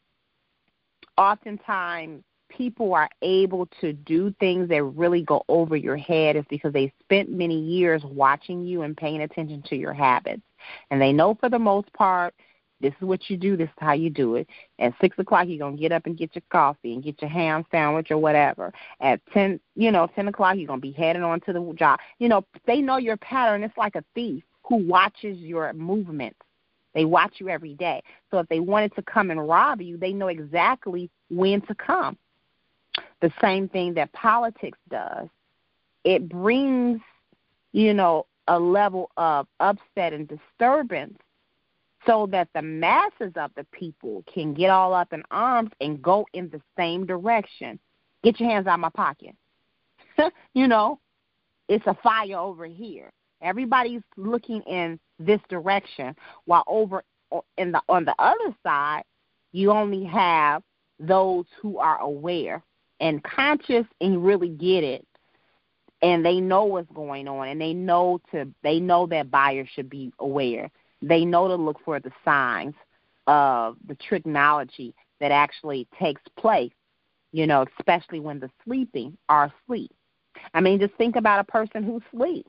oftentimes people are able to do things that really go over your head is because they spent many years watching you and paying attention to your habits. And they know for the most part, this is what you do, this is how you do it. At six o'clock, you're going to get up and get your coffee and get your ham sandwich or whatever. At ten, you know, ten o'clock, you're going to be heading on to the job. You know, they know your pattern. It's like a thief who watches your movements. They watch you every day. So if they wanted to come and rob you, they know exactly when to come. The same thing that politics does. It brings, you know, a level of upset and disturbance so that the masses of the people can get all up in arms and go in the same direction. Get your hands out of my pocket. You know, it's a fire over here. Everybody's looking in this direction, while over in the on the other side, you only have those who are aware and conscious and really get it, and they know what's going on, and they know to they know that buyers should be aware. They know to look for the signs of the technology that actually takes place, you know, especially when the sleeping are asleep. I mean, just think about a person who sleeps.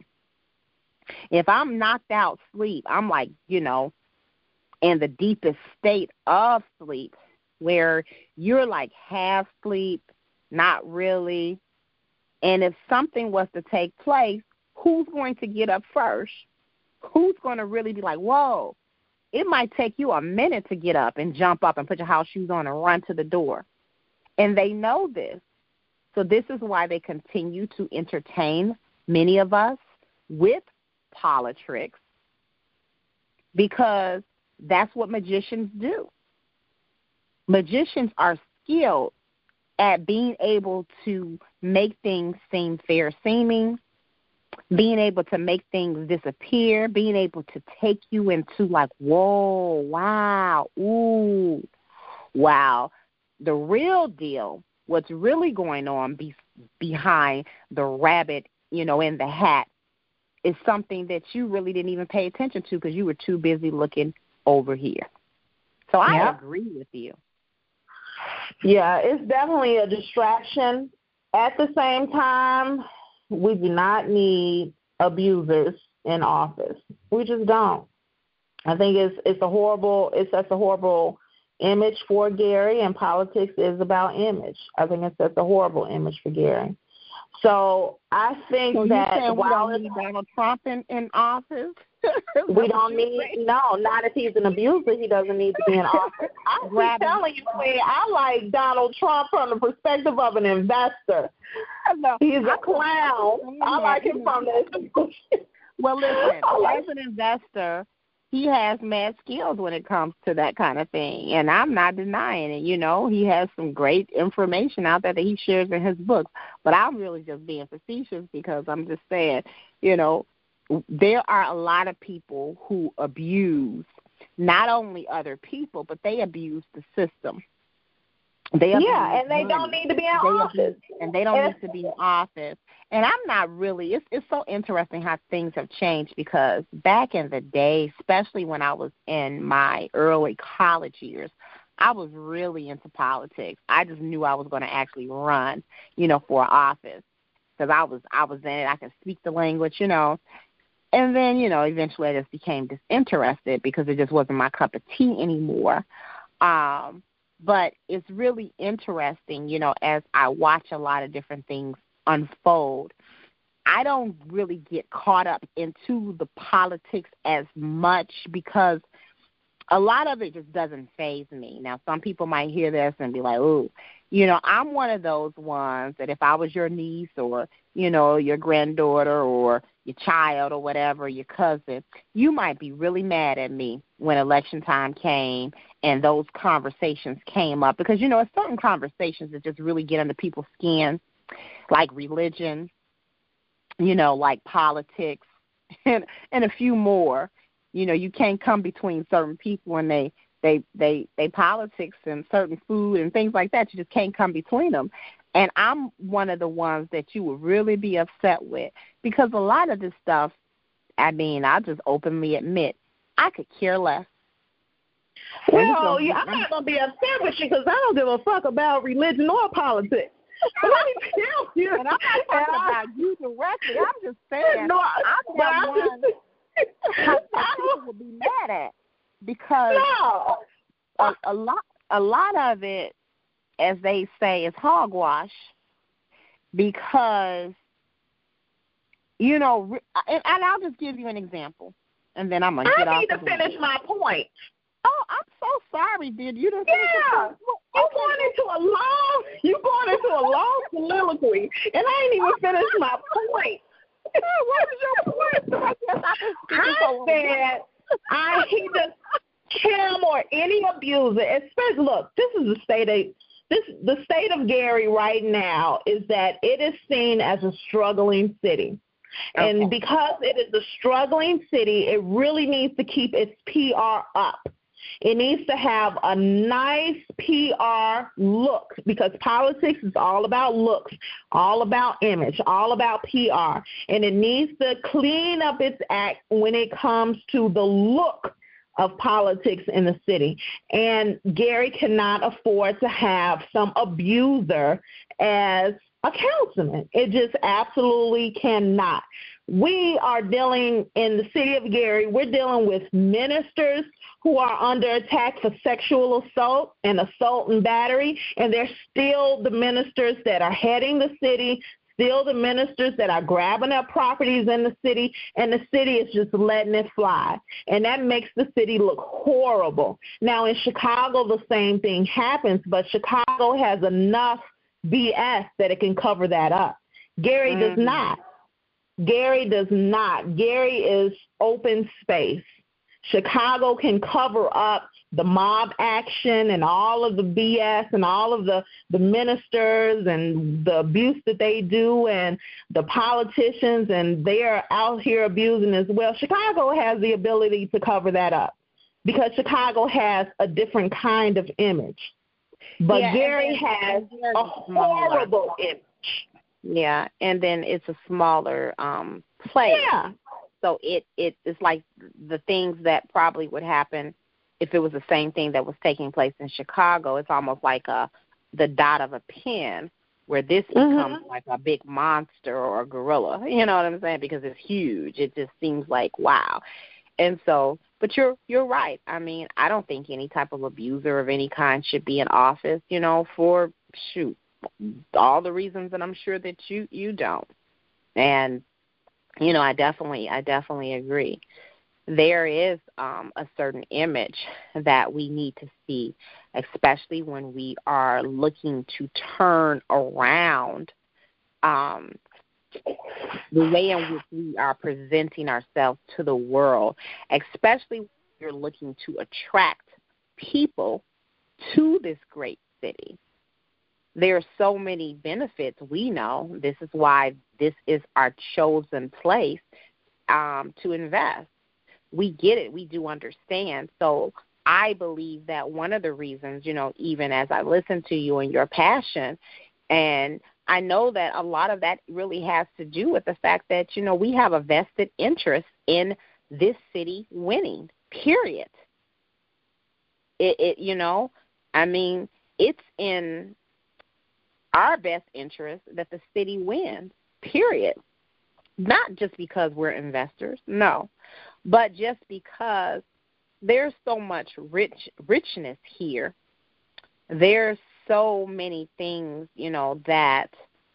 If I'm knocked out sleep, I'm like, you know, in the deepest state of sleep where you're like half sleep, not really. And if something was to take place, who's going to get up first? Who's going to really be like, whoa, it might take you a minute to get up and jump up and put your house shoes on and run to the door. And they know this. So this is why they continue to entertain many of us with politics, because that's what magicians do. Magicians are skilled at being able to make things seem fair seeming, being able to make things disappear, being able to take you into like, whoa, wow, ooh, wow. The real deal, what's really going on be, behind the rabbit, you know, in the hat is something that you really didn't even pay attention to because you were too busy looking over here. So I yeah. agree with you. Yeah, it's definitely a distraction. At the same time, we do not need abusers in office. We just don't. I think it's it's a horrible it sets a horrible image for Gary, and politics is about image. I think it sets a horrible image for Gary. So I think so that you while we don't need Donald Trump in, in office, we don't need no, not if he's an abuser. He doesn't need to be in office. I'm just telling you, Queen, I like Donald Trump from the perspective of an investor. No, he's a clown. I like him from this. Well, listen, as an investor, he has mad skills when it comes to that kind of thing, and I'm not denying it. You know, he has some great information out there that he shares in his books, but I'm really just being facetious because I'm just saying, you know, there are a lot of people who abuse not only other people, but they abuse the system. They yeah, and they money. don't need to be in they office. Abuse, and they don't and, need to be in office. And I'm not really, it's, it's so interesting how things have changed because back in the day, especially when I was in my early college years, I was really into politics. I just knew I was going to actually run, you know, for office because I was, I was in it. I could speak the language, you know. And then, you know, eventually I just became disinterested because it just wasn't my cup of tea anymore. Um, but it's really interesting, you know, as I watch a lot of different things unfold. I don't really get caught up into the politics as much because a lot of it just doesn't faze me. Now, some people might hear this and be like, ooh, you know, I'm one of those ones that if I was your niece or, you know, your granddaughter or your child or whatever, your cousin, you might be really mad at me when election time came and those conversations came up because, you know, it's certain conversations that just really get under people's skin, like religion, you know, like politics, and, and a few more. You know, you can't come between certain people and they, they, they, they politics and certain food and things like that. You just can't come between them. And I'm one of the ones that you would really be upset with because a lot of this stuff, I mean, I'll just openly admit, I could care less. Well, yeah, I'm not going to be upset with you because I don't give a fuck about religion or politics. But let me tell you. And I'm not talking I, about you directly. I'm just saying. No, I'm but I'm one just people would be mad at because no. a, a lot, a lot of it, as they say, is hogwash. Because you know, and, and I'll just give you an example, and then I'm gonna get off. I need to finish my point. Oh, I'm so sorry, dude. You didn't finish yeah. You going into a long, you going into a long soliloquy, and I ain't even finished my point. What is your point? I guess I, I said I he does. him or any abuser, especially, look, this is the state of, this, the state of Gary right now is that it is seen as a struggling city. Okay. And because it is a struggling city, it really needs to keep its P R up. It needs to have a nice P R look, because politics is all about looks, all about image, all about P R. And it needs to clean up its act when it comes to the look of politics in the city. And Gary cannot afford to have some abuser as a councilman. It just absolutely cannot. We are dealing in the city of Gary, we're dealing with ministers who are under attack for sexual assault and assault and battery, and they're still the ministers that are heading the city, still the ministers that are grabbing up properties in the city, and the city is just letting it fly. And that makes the city look horrible. Now, in Chicago, the same thing happens, but Chicago has enough B S that it can cover that up. Gary mm-hmm. does not. Gary does not. Gary is open space. Chicago can cover up the mob action and all of the B S and all of the, the ministers and the abuse that they do and the politicians, and they are out here abusing as well. Chicago has the ability to cover that up because Chicago has a different kind of image. But yeah, Gary has a horrible image. Yeah, and then it's a smaller um, place. Yeah. So it, it it's like the things that probably would happen if it was the same thing that was taking place in Chicago. It's almost like a the dot of a pin, where this mm-hmm. becomes like a big monster or a gorilla. You know what I'm saying? Because it's huge. It just seems like, wow. And so, but you're you're right. I mean, I don't think any type of abuser of any kind should be in office, you know, for, shoot, all the reasons that I'm sure that you, you don't. And, you know, I definitely, I definitely agree. There is um, a certain image that we need to see, especially when we are looking to turn around um, the way in which we are presenting ourselves to the world, especially when you're looking to attract people to this great city. There are so many benefits. We know this is why this is our chosen place um, to invest. We get it. We do understand. So I believe that one of the reasons, you know, even as I listen to you and your passion, and I know that a lot of that really has to do with the fact that, you know, we have a vested interest in this city winning, period. It, it you know, I mean, it's in our best interest that the city wins, period. Not just because we're investors, no, but just because there's so much rich richness here. There's so many things, you know, that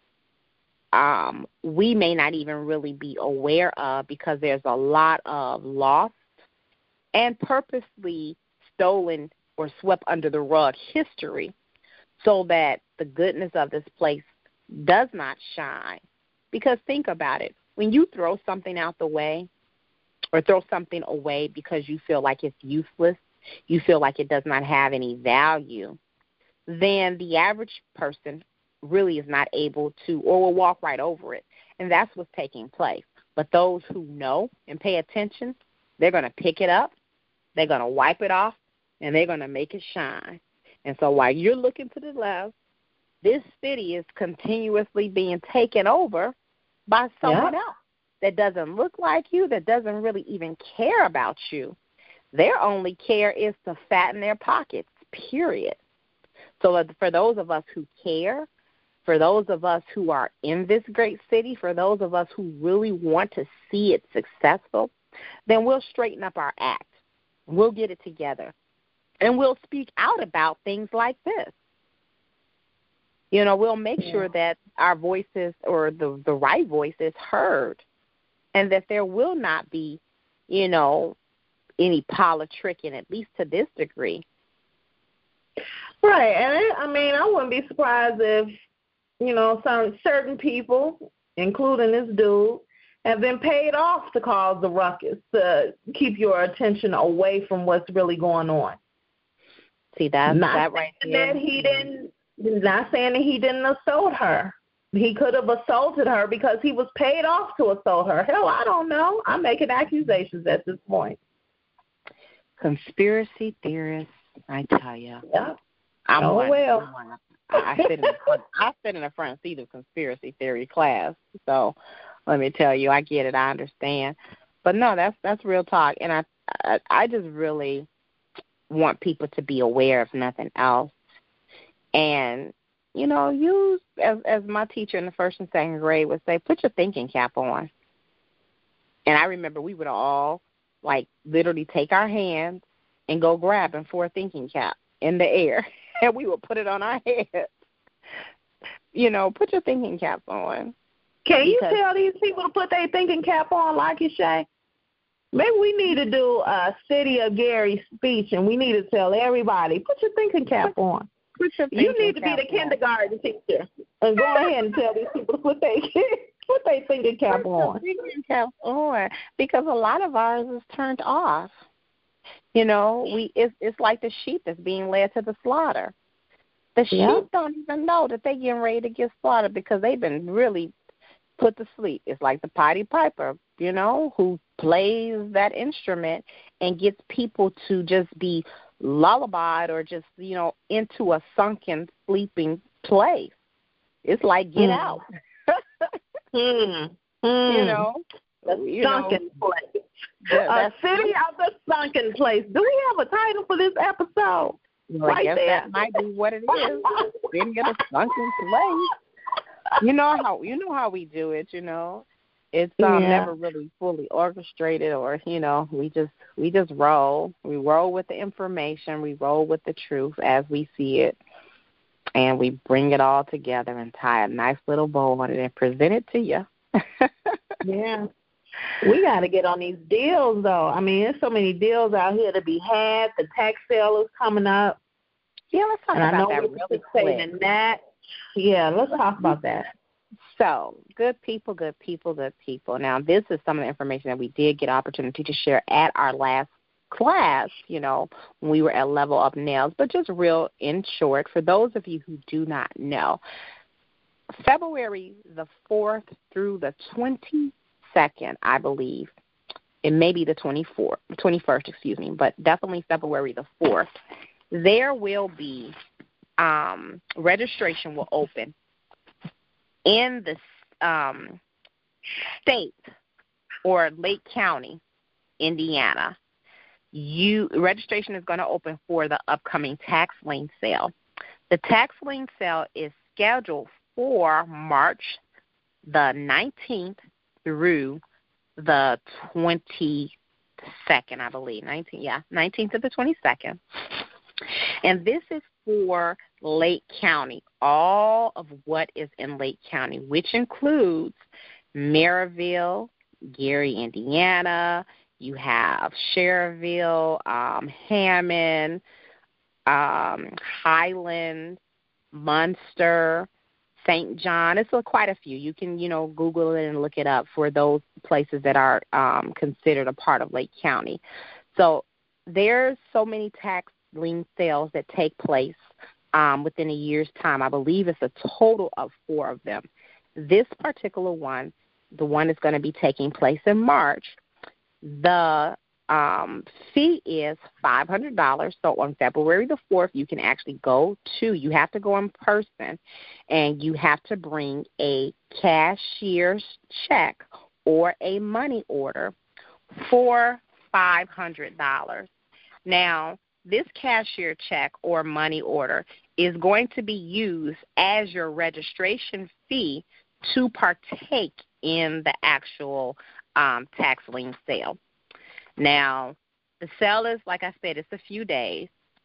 um, we may not even really be aware of because there's a lot of lost and purposely stolen or swept under the rug history so that the goodness of this place does not shine. Because think about it. When you throw something out the way or throw something away because you feel like it's useless, you feel like it does not have any value, then the average person really is not able to or will walk right over it. And that's what's taking place. But those who know and pay attention, they're going to pick it up, they're going to wipe it off, and they're going to make it shine. And so while you're looking to the left, this city is continuously being taken over by someone yeah. else that doesn't look like you, that doesn't really even care about you. Their only care is to fatten their pockets, period. So for those of us who care, for those of us who are in this great city, for those of us who really want to see it successful, then we'll straighten up our act. We'll get it together. And we'll speak out about things like this. You know, we'll make yeah. sure that our voices or the, the right voice is heard and that there will not be, you know, any politicking, at least to this degree. Right. And, it, I mean, I wouldn't be surprised if, you know, some certain people, including this dude, have been paid off to cause the ruckus, to keep your attention away from what's really going on. See, that's not that right there. That he didn't, not saying that he didn't assault her. He could have assaulted her because he was paid off to assault her. Hell, I don't know. I'm making accusations at this point. Conspiracy theorists, I tell you. Yeah. I'm oh, one. well. I'm one. I, I, sit in the front, I sit in the front seat of conspiracy theory class. So let me tell you, I get it. I understand. But, no, that's that's real talk. And I, I, I just really want people to be aware of nothing else. And, you know, use, as, as my teacher in the first and second grade would say, put your thinking cap on. And I remember we would all, like, literally take our hands and go grabbing for a thinking cap in the air. And we would put it on our heads. You know, put your thinking caps on. Can you tell these people to put their thinking cap on like you, Shay? Maybe we need to do a City of Gary speech, and we need to tell everybody, put your thinking cap on. Put your you need to be the on. kindergarten teacher and go ahead and tell these people to put their put their thinking cap put on. Thinking cap on, because a lot of ours is turned off. You know, we it's it's like the sheep that's being led to the slaughter. The sheep yeah. don't even know that they're getting ready to get slaughtered because they've been really put to sleep. It's like the Pied Piper, you know, who plays that instrument and gets people to just be lullabied or just, you know, into a sunken, sleeping place. It's like get mm. out. mm. Mm. You know, the you sunken know, place. Yeah, a city of the sunken place. Do we have a title for this episode? Well, right I guess there. that might be what it is. City of the sunken place. You know how you know how we do it. You know, it's um, yeah. never really fully orchestrated, or you know, we just we just roll. We roll with the information. We roll with the truth as we see it, and we bring it all together and tie a nice little bow on it and present it to you. yeah. We got to get on these deals, though. I mean, there's so many deals out here to be had. The tax sale is coming up. Yeah, let's talk and about I know that we're really quick. In that. Yeah, let's talk about that. So, good people, good people, good people. Now, this is some of the information that we did get opportunity to share at our last class, you know, when we were at Level Up Nails, but just real in short, for those of you who do not know, February the fourth through the twenty-second, I believe, it may be the twenty-fourth, twenty-first, excuse me, but definitely February the fourth, there will be um, registration will open in the um, state or Lake County, Indiana. You registration is going to open for the upcoming tax lien sale. The tax lien sale is scheduled for March the nineteenth through the twenty-second, I believe. nineteenth, yeah, nineteenth to the twenty-second. And this is for Lake County, all of what is in Lake County, which includes Maryville, Gary, Indiana. You have Schererville, um, Hammond, um, Highland, Munster, Saint John. It's a, quite a few. You can, you know, Google it and look it up for those places that are um, considered a part of Lake County. So there's so many tax lien sales that take place um, within a year's time. I believe it's a total of four of them. This particular one, the one that's going to be taking place in March, the um, fee is five hundred dollars. So on February the fourth, you can actually go to, you have to go in person, and you have to bring a cashier's check or a money order for five hundred dollars. Now, this cashier check or money order is going to be used as your registration fee to partake in the actual um, tax lien sale. Now, the sale is, like I said, it's a few days,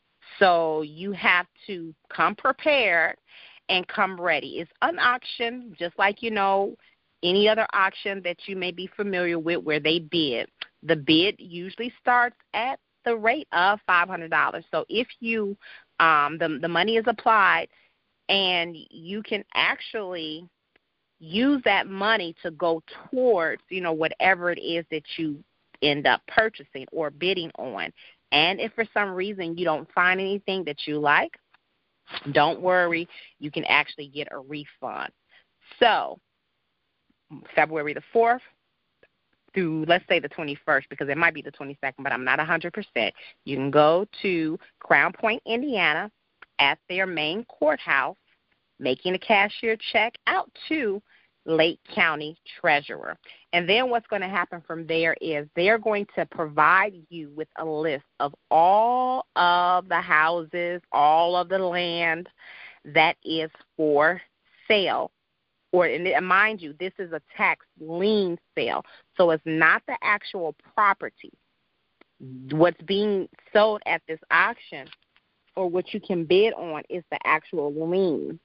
so you have to come prepared and come ready. It's an auction, just like, you know, any other auction that you may be familiar with where they bid. The bid usually starts at the rate of five hundred dollars. So if you, um, the, the money is applied, and you can actually use that money to go towards, you know, whatever it is that you end up purchasing or bidding on. And if for some reason you don't find anything that you like, don't worry, you can actually get a refund. So February the fourth through, let's say, the twenty-first, because it might be the twenty-second, but I'm not one hundred percent. You can go to Crown Point, Indiana, at their main courthouse, making a cashier check out to Lake County Treasurer. And then what's going to happen from there is they're going to provide you with a list of all of the houses, all of the land that is for sale. Or, and mind you, this is a tax lien sale, so it's not the actual property. What's being sold at this auction, or what you can bid on, is the actual lien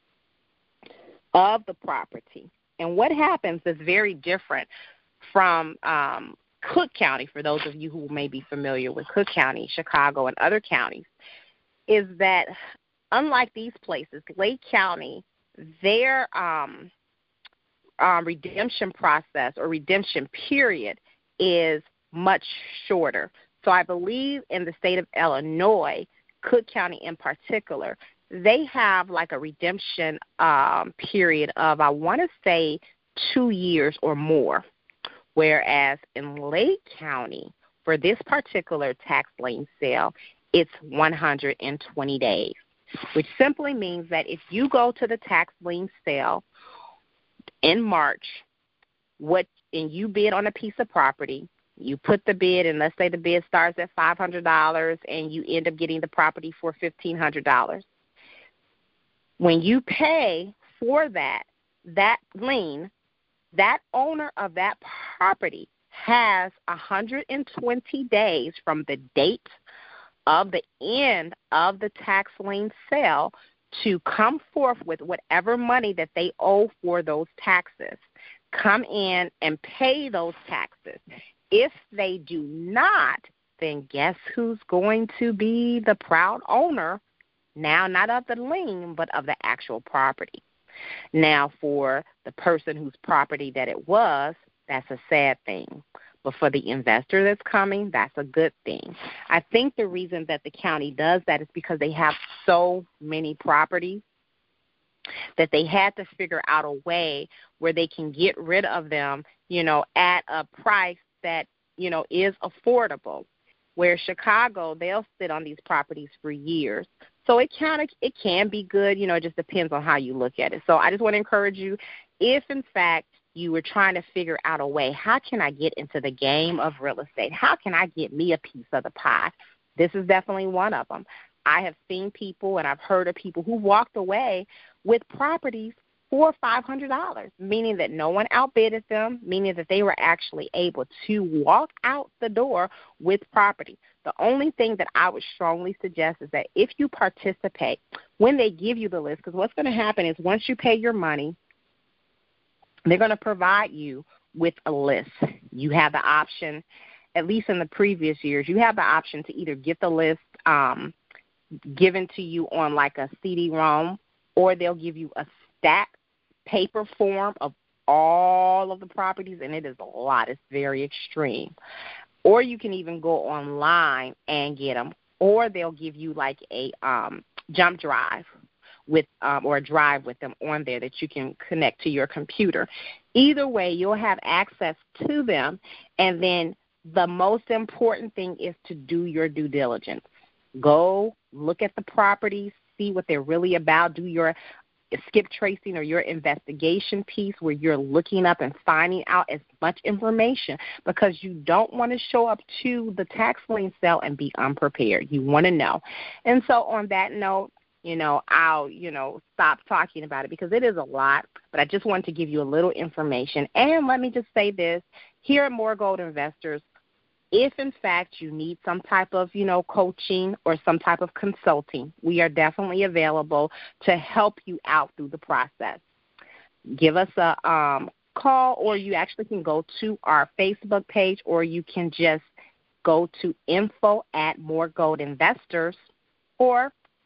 of the property. And what happens is very different from um, Cook County, for those of you who may be familiar with Cook County, Chicago, and other counties, is that unlike these places, Lake County, their um, um, redemption process or redemption period is much shorter. So I believe in the state of Illinois, Cook County in particular, they have like a redemption um, period of, I want to say, two years or more, whereas in Lake County, for this particular tax lien sale, it's one hundred twenty days, which simply means that if you go to the tax lien sale in March, what and you bid on a piece of property, you put the bid, and let's say the bid starts at five hundred dollars, and you end up getting the property for fifteen hundred dollars. When you pay for that, that lien, that owner of that property has one hundred twenty days from the date of the end of the tax lien sale to come forth with whatever money that they owe for those taxes. Come in and pay those taxes. If they do not, then guess who's going to be the proud owner? Now, not of the lien, but of the actual property. Now, for the person whose property that it was, that's a sad thing. But for the investor that's coming, that's a good thing. I think the reason that the county does that is because they have so many properties that they had to figure out a way where they can get rid of them, you know, at a price that, you know, is affordable. Where Chicago, they'll sit on these properties for years. So it kind of it can be good, you know, it just depends on how you look at it. So I just want to encourage you, if in fact you were trying to figure out a way, how can I get into the game of real estate? How can I get me a piece of the pie? This is definitely one of them. I have seen people and I've heard of people who walked away with properties for five hundred dollars, meaning that no one outbidded them, meaning that they were actually able to walk out the door with property. The only thing that I would strongly suggest is that if you participate, when they give you the list, because what's going to happen is once you pay your money, they're going to provide you with a list. You have the option, at least in the previous years, you have the option to either get the list um, given to you on like a C D-ROM, or they'll give you a stacked paper form of all of the properties, and it is a lot. It's very extreme. Or you can even go online and get them, or they'll give you like a um, jump drive with um, or a drive with them on there that you can connect to your computer. Either way, you'll have access to them, and then the most important thing is to do your due diligence. Go look at the properties, see what they're really about, do your skip tracing or your investigation piece where you're looking up and finding out as much information, because you don't want to show up to the tax lien sale and be unprepared. You want to know. And so on that note, you know, I'll, you know, stop talking about it because it is a lot, but I just wanted to give you a little information. And let me just say this, here at More Gold Investors, if, in fact, you need some type of, you know, coaching or some type of consulting, we are definitely available to help you out through the process. Give us a um, call, or you actually can go to our Facebook page, or you can just go to info at More Gold Investors, or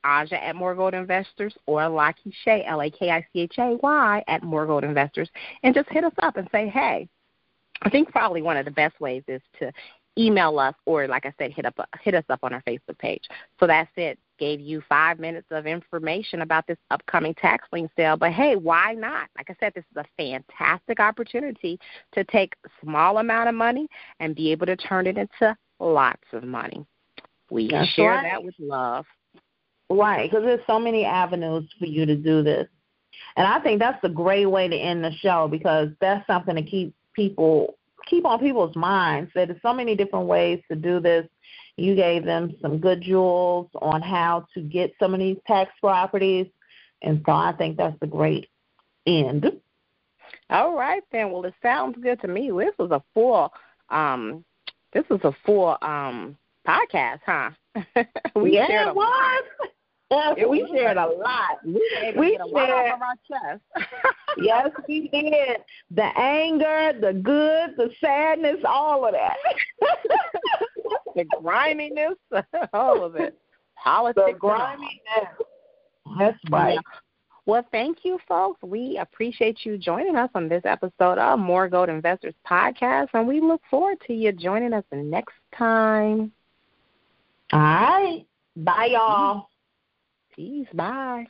Aja at More Gold Investors, or Laki Shay, L A K I C H A Y, at More Gold Investors, and just hit us up and say, hey. I think probably one of the best ways is to email us, or, like I said, hit up hit us up on our Facebook page. So that's it. Gave you five minutes of information about this upcoming tax lien sale. But, hey, why not? Like I said, this is a fantastic opportunity to take a small amount of money and be able to turn it into lots of money. We That's share right. that with love. Right, because there's so many avenues for you to do this. And I think that's a great way to end the show, because that's something to keep people keep on people's minds. There's so many different ways to do this. You gave them some good jewels on how to get some of these tax properties, and so I think that's a great end. All right, then. Well, it sounds good to me. This was a full, um, this was a full um podcast, huh? we yeah, shared it was. Yes, It we was. shared a lot. We, We get a lot shared. off of our chest. Yes, we did. The anger, the good, the sadness, all of that. The griminess, all of it. Politics. The griminess. That's right. Yeah. Well, thank you, folks. We appreciate you joining us on this episode of More Gold Investors Podcast, and we look forward to you joining us next time. All right. Bye, y'all. Peace. Bye.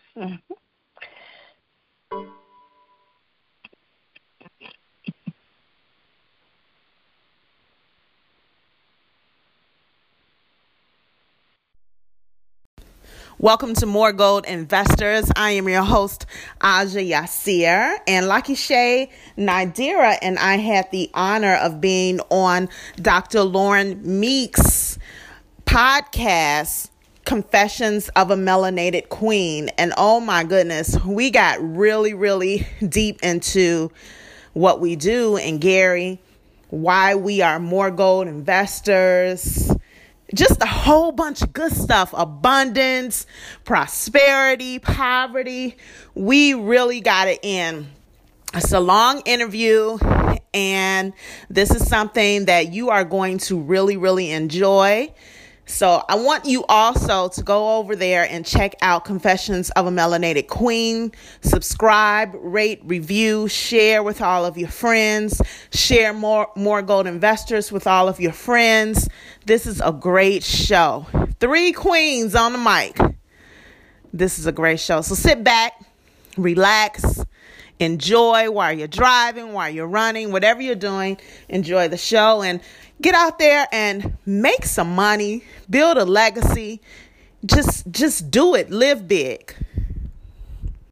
Welcome to More Gold Investors. I am your host, Aja Yassir, and Laki Shay Nadira and I had the honor of being on Doctor Lauren Meek's podcast, Confessions of a Melanated Queen. And oh my goodness, we got really, really deep into what we do and Gary, why we are More Gold Investors. Just a whole bunch of good stuff. Abundance, prosperity, poverty. We really got it in. It's a long interview, and this is something that you are going to really, really enjoy. So I want you also to go over there and check out Confessions of a Melanated Queen. Subscribe, rate, review, share with all of your friends. Share more, more Gold Investors with all of your friends. This is a great show. Three queens on the mic. This is a great show. So sit back, relax, enjoy while you're driving, while you're running, whatever you're doing. Enjoy the show and get out there and make some money, build a legacy. Just, just do it. Live big.